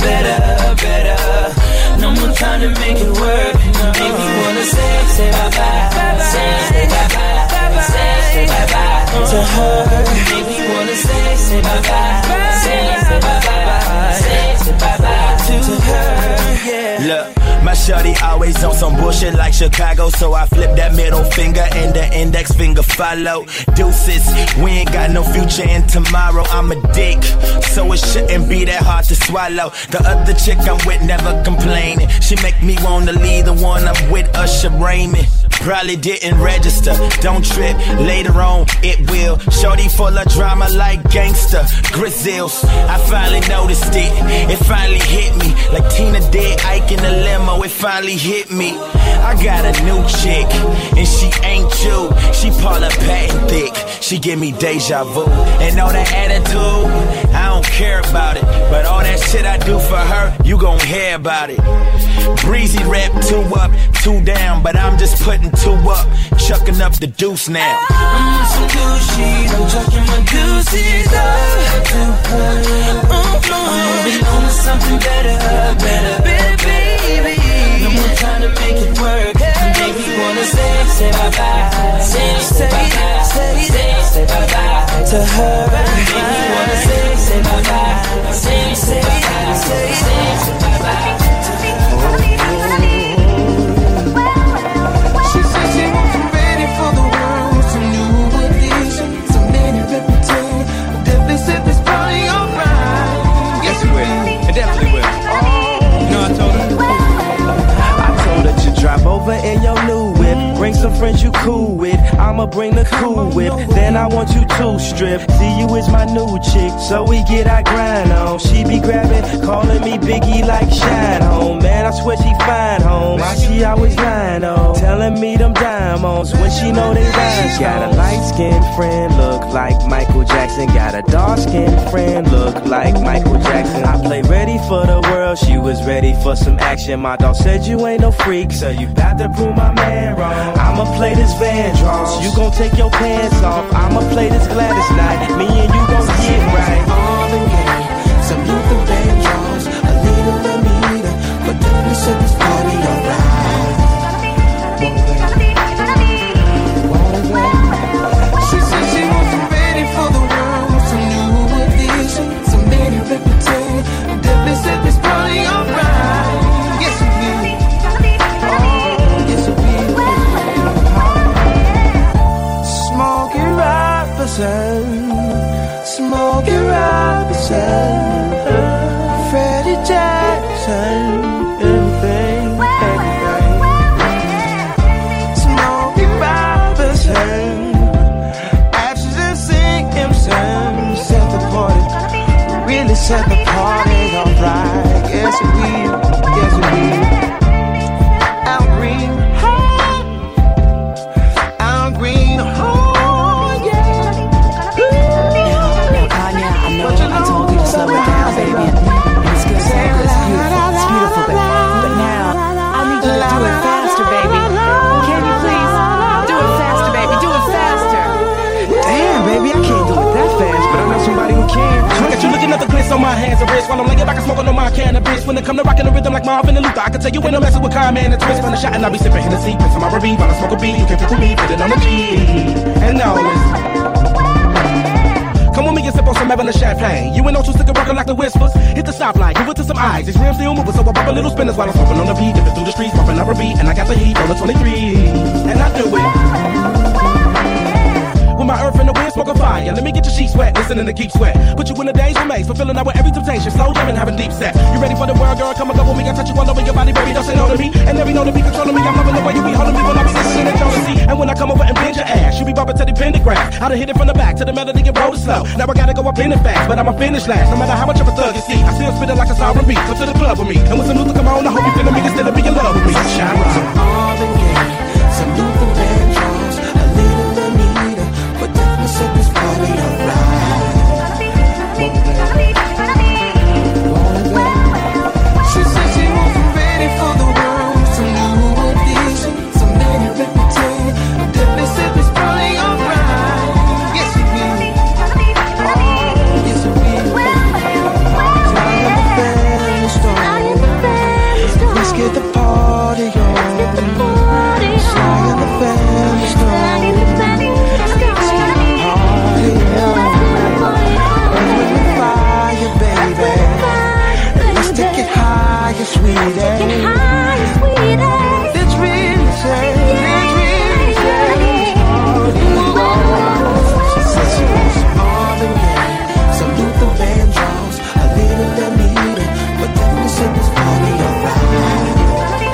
No more trying to make it work. Make me wanna say bye-bye. Say bye-bye. Say bye-bye to her. Make me wanna say bye-bye. Say bye-bye. Say bye-bye to her. Yeah. Look, my shorty always on some bullshit like Chicago, so I flip that middle finger and the index finger follow. Deuces, we ain't got no future in tomorrow. I'm a dick, so it shouldn't be that hard to swallow. The other chick I'm with never complaining. She make me wanna leave the one I'm with, Usher Raymond. Probably didn't register, don't trip, later on it will. Shorty full of drama like gangster, Grizzles. I finally noticed it, it finally hit me. Like Tina did Ike in the limo, it finally hit me. I got a new chick, and she ain't you. She Paula Patton thick, she give me deja vu. And all that attitude, I don't care about it. But all that shit I do for her, you gon' hear about it. Breezy rap 2 up, 2 down, but I'm just putting 2 up, chucking up the deuce now. I'm on some new shit, I'm chucking my deuces up to her. I'm moving on to something better, baby. No more trying to make it work. Make me wanna say bye-bye. Say bye-bye. Say bye-bye to her. Make me wanna say bye-bye. Say bye-bye. Say bye-bye. She said she wasn't ready for the world. Some new addition, some many repertoire. Definitely said this party alright. Yes, it will. It definitely will. You know I told her? I told her to drive over in your new whip. Bring some friends you cool with. I'ma bring the cool whip. Then I want you to strip. See you is my new chick, so we get our grind on. She be grabbing, calling me Biggie like Shine Home. Man, I swear she fine home. Why she always lying on? Telling me them diamonds when she know they rhyme. She got a light light-skinned friend look like Michael Jackson. Got a dark-skinned friend look like Michael Jackson. I played ready for the world, she was ready for some action. My dog said you ain't no freak, so you got to prove my man wrong. I'ma play this Vandross, you gon' take your pants off. I'ma play this Gladys Knight, me and you gon' get right. Marvin Gaye, some Luther Vandross, a little Anita, but then we set this party alright. She said she wasn't ready for the world, some new addition, some lady reputation. Definitely set this party alright. Yes, it will. Oh, yes, it will. Smokey Robinson, Smokey Robinson, Freddie Jackson, everything, Smokey Robinson, Ashes and Simpson, set the party, really set the party alright. Yes, it will, yes, it will. Al Green, Al Green, oh yeah. Now, Kanye, I know I told you to slow it down, baby. It's good, so good, it's beautiful, baby. But now, I need you to do it faster, baby. Can you please do it faster, baby? Do it faster. Damn, baby, I can't do it that fast, but I know somebody who can. Look at you looking at the glitz on my hands and wrists while I'm laying back and smoking on my cannabis. When it come to rocking the rhythm like Marvin and Luther, I can tell you when I'm messing with Carman and Twist. When the shot and I be sipping Hennessy, piss on my Ruby, while I smoke a beat, you can pick with me, put it on the G. And now listen. Come with me and sip on some Evelyn champagne. You ain't no two sticker rockin' like the Whispers. Hit the stoplight, give it to some eyes. These rims still moving, so I pop a little spinners while I'm smoking on the beat. Dipping through the streets, popping up a beat, and I got the heat on the 23. And I do it. With my earth in the wind, smoking fire. Let me get your sheets wet, listening to Keep Sweat. Put you in the days remains, fulfilling out with every temptation. Slow jamming, having deep set. You ready for the world, girl? Come and go with me. I touch you all over your body, baby. Don't say no to me. And every know to be controlling me. I'm loving the way you be holding me when I be listening to jealousy. And when I come over and bend your ass, you be bumping to the pentagram. I done hit it from the back to the melody and roll it slow. Now I gotta go up in it fast, but I'ma finish last. No matter how much of a thug you see, I still spit it like a sour beat. Come to the club with me, and when some Luther come on, I hope you feeling me instead of be in love with me. Shine right. Marvin Gaye, some Luther Vandross, a little Anita, but definitely set this party alright. She said she wasn't ready for the world, some new addition, some lady reputation. Definitely set this party alright. Yes, it will. Oh, yes, it will. Fly on the family stone. Let's get the party on. Fly on the family stone. Sweetie, let's really say, let's really say. She said she wants some Marvin Gaye, some Luther Vandross, a little Anita, but then we set this party alright.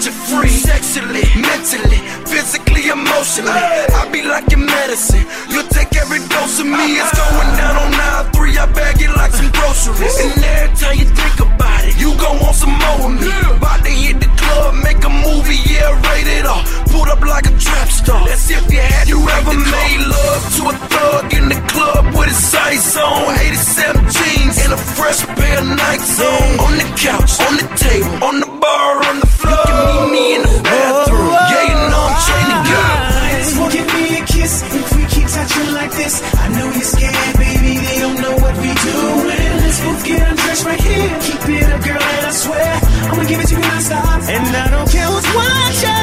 you free. Sexually, mentally, physically, emotionally. I be like your medicine. You'll take every dose of me. It's going down on aisle 3. I bag it like some groceries. And every time you think about it, you gon' want some more of me. About to hit the club, make a movie, yeah, rated R. Pulled up like a trap star. That's if you ever made love to a thug in the club with his sights on. 87 jeans and a fresh pair of Nikes on the couch, on the table, on the bar, on the floor. You can meet me in the bathroom. Yeah, you know I'm trying to go. So give me a kiss if we keep touching like this. I know you're scared, baby. They don't know what we doing. Let's both get undressed right here. Keep it up, girl, and I swear I'ma give it to you non-stop. And I don't care who's watching.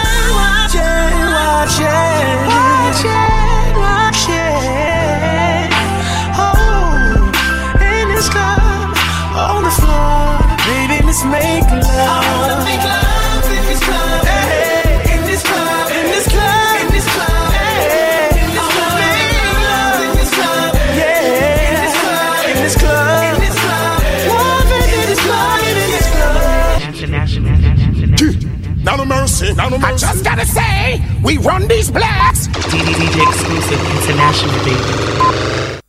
Oh, in this club, on the floor, baby, let's make love. I wanna make love in this club, hey, in this club, in this club, in this club, hey, in this club, make love in this club, yeah, in this club, in this club, in this club, love in this club, in this club. Now no mercy, now no mercy. I just gotta say, we run these blacks. DJ exclusive international, baby.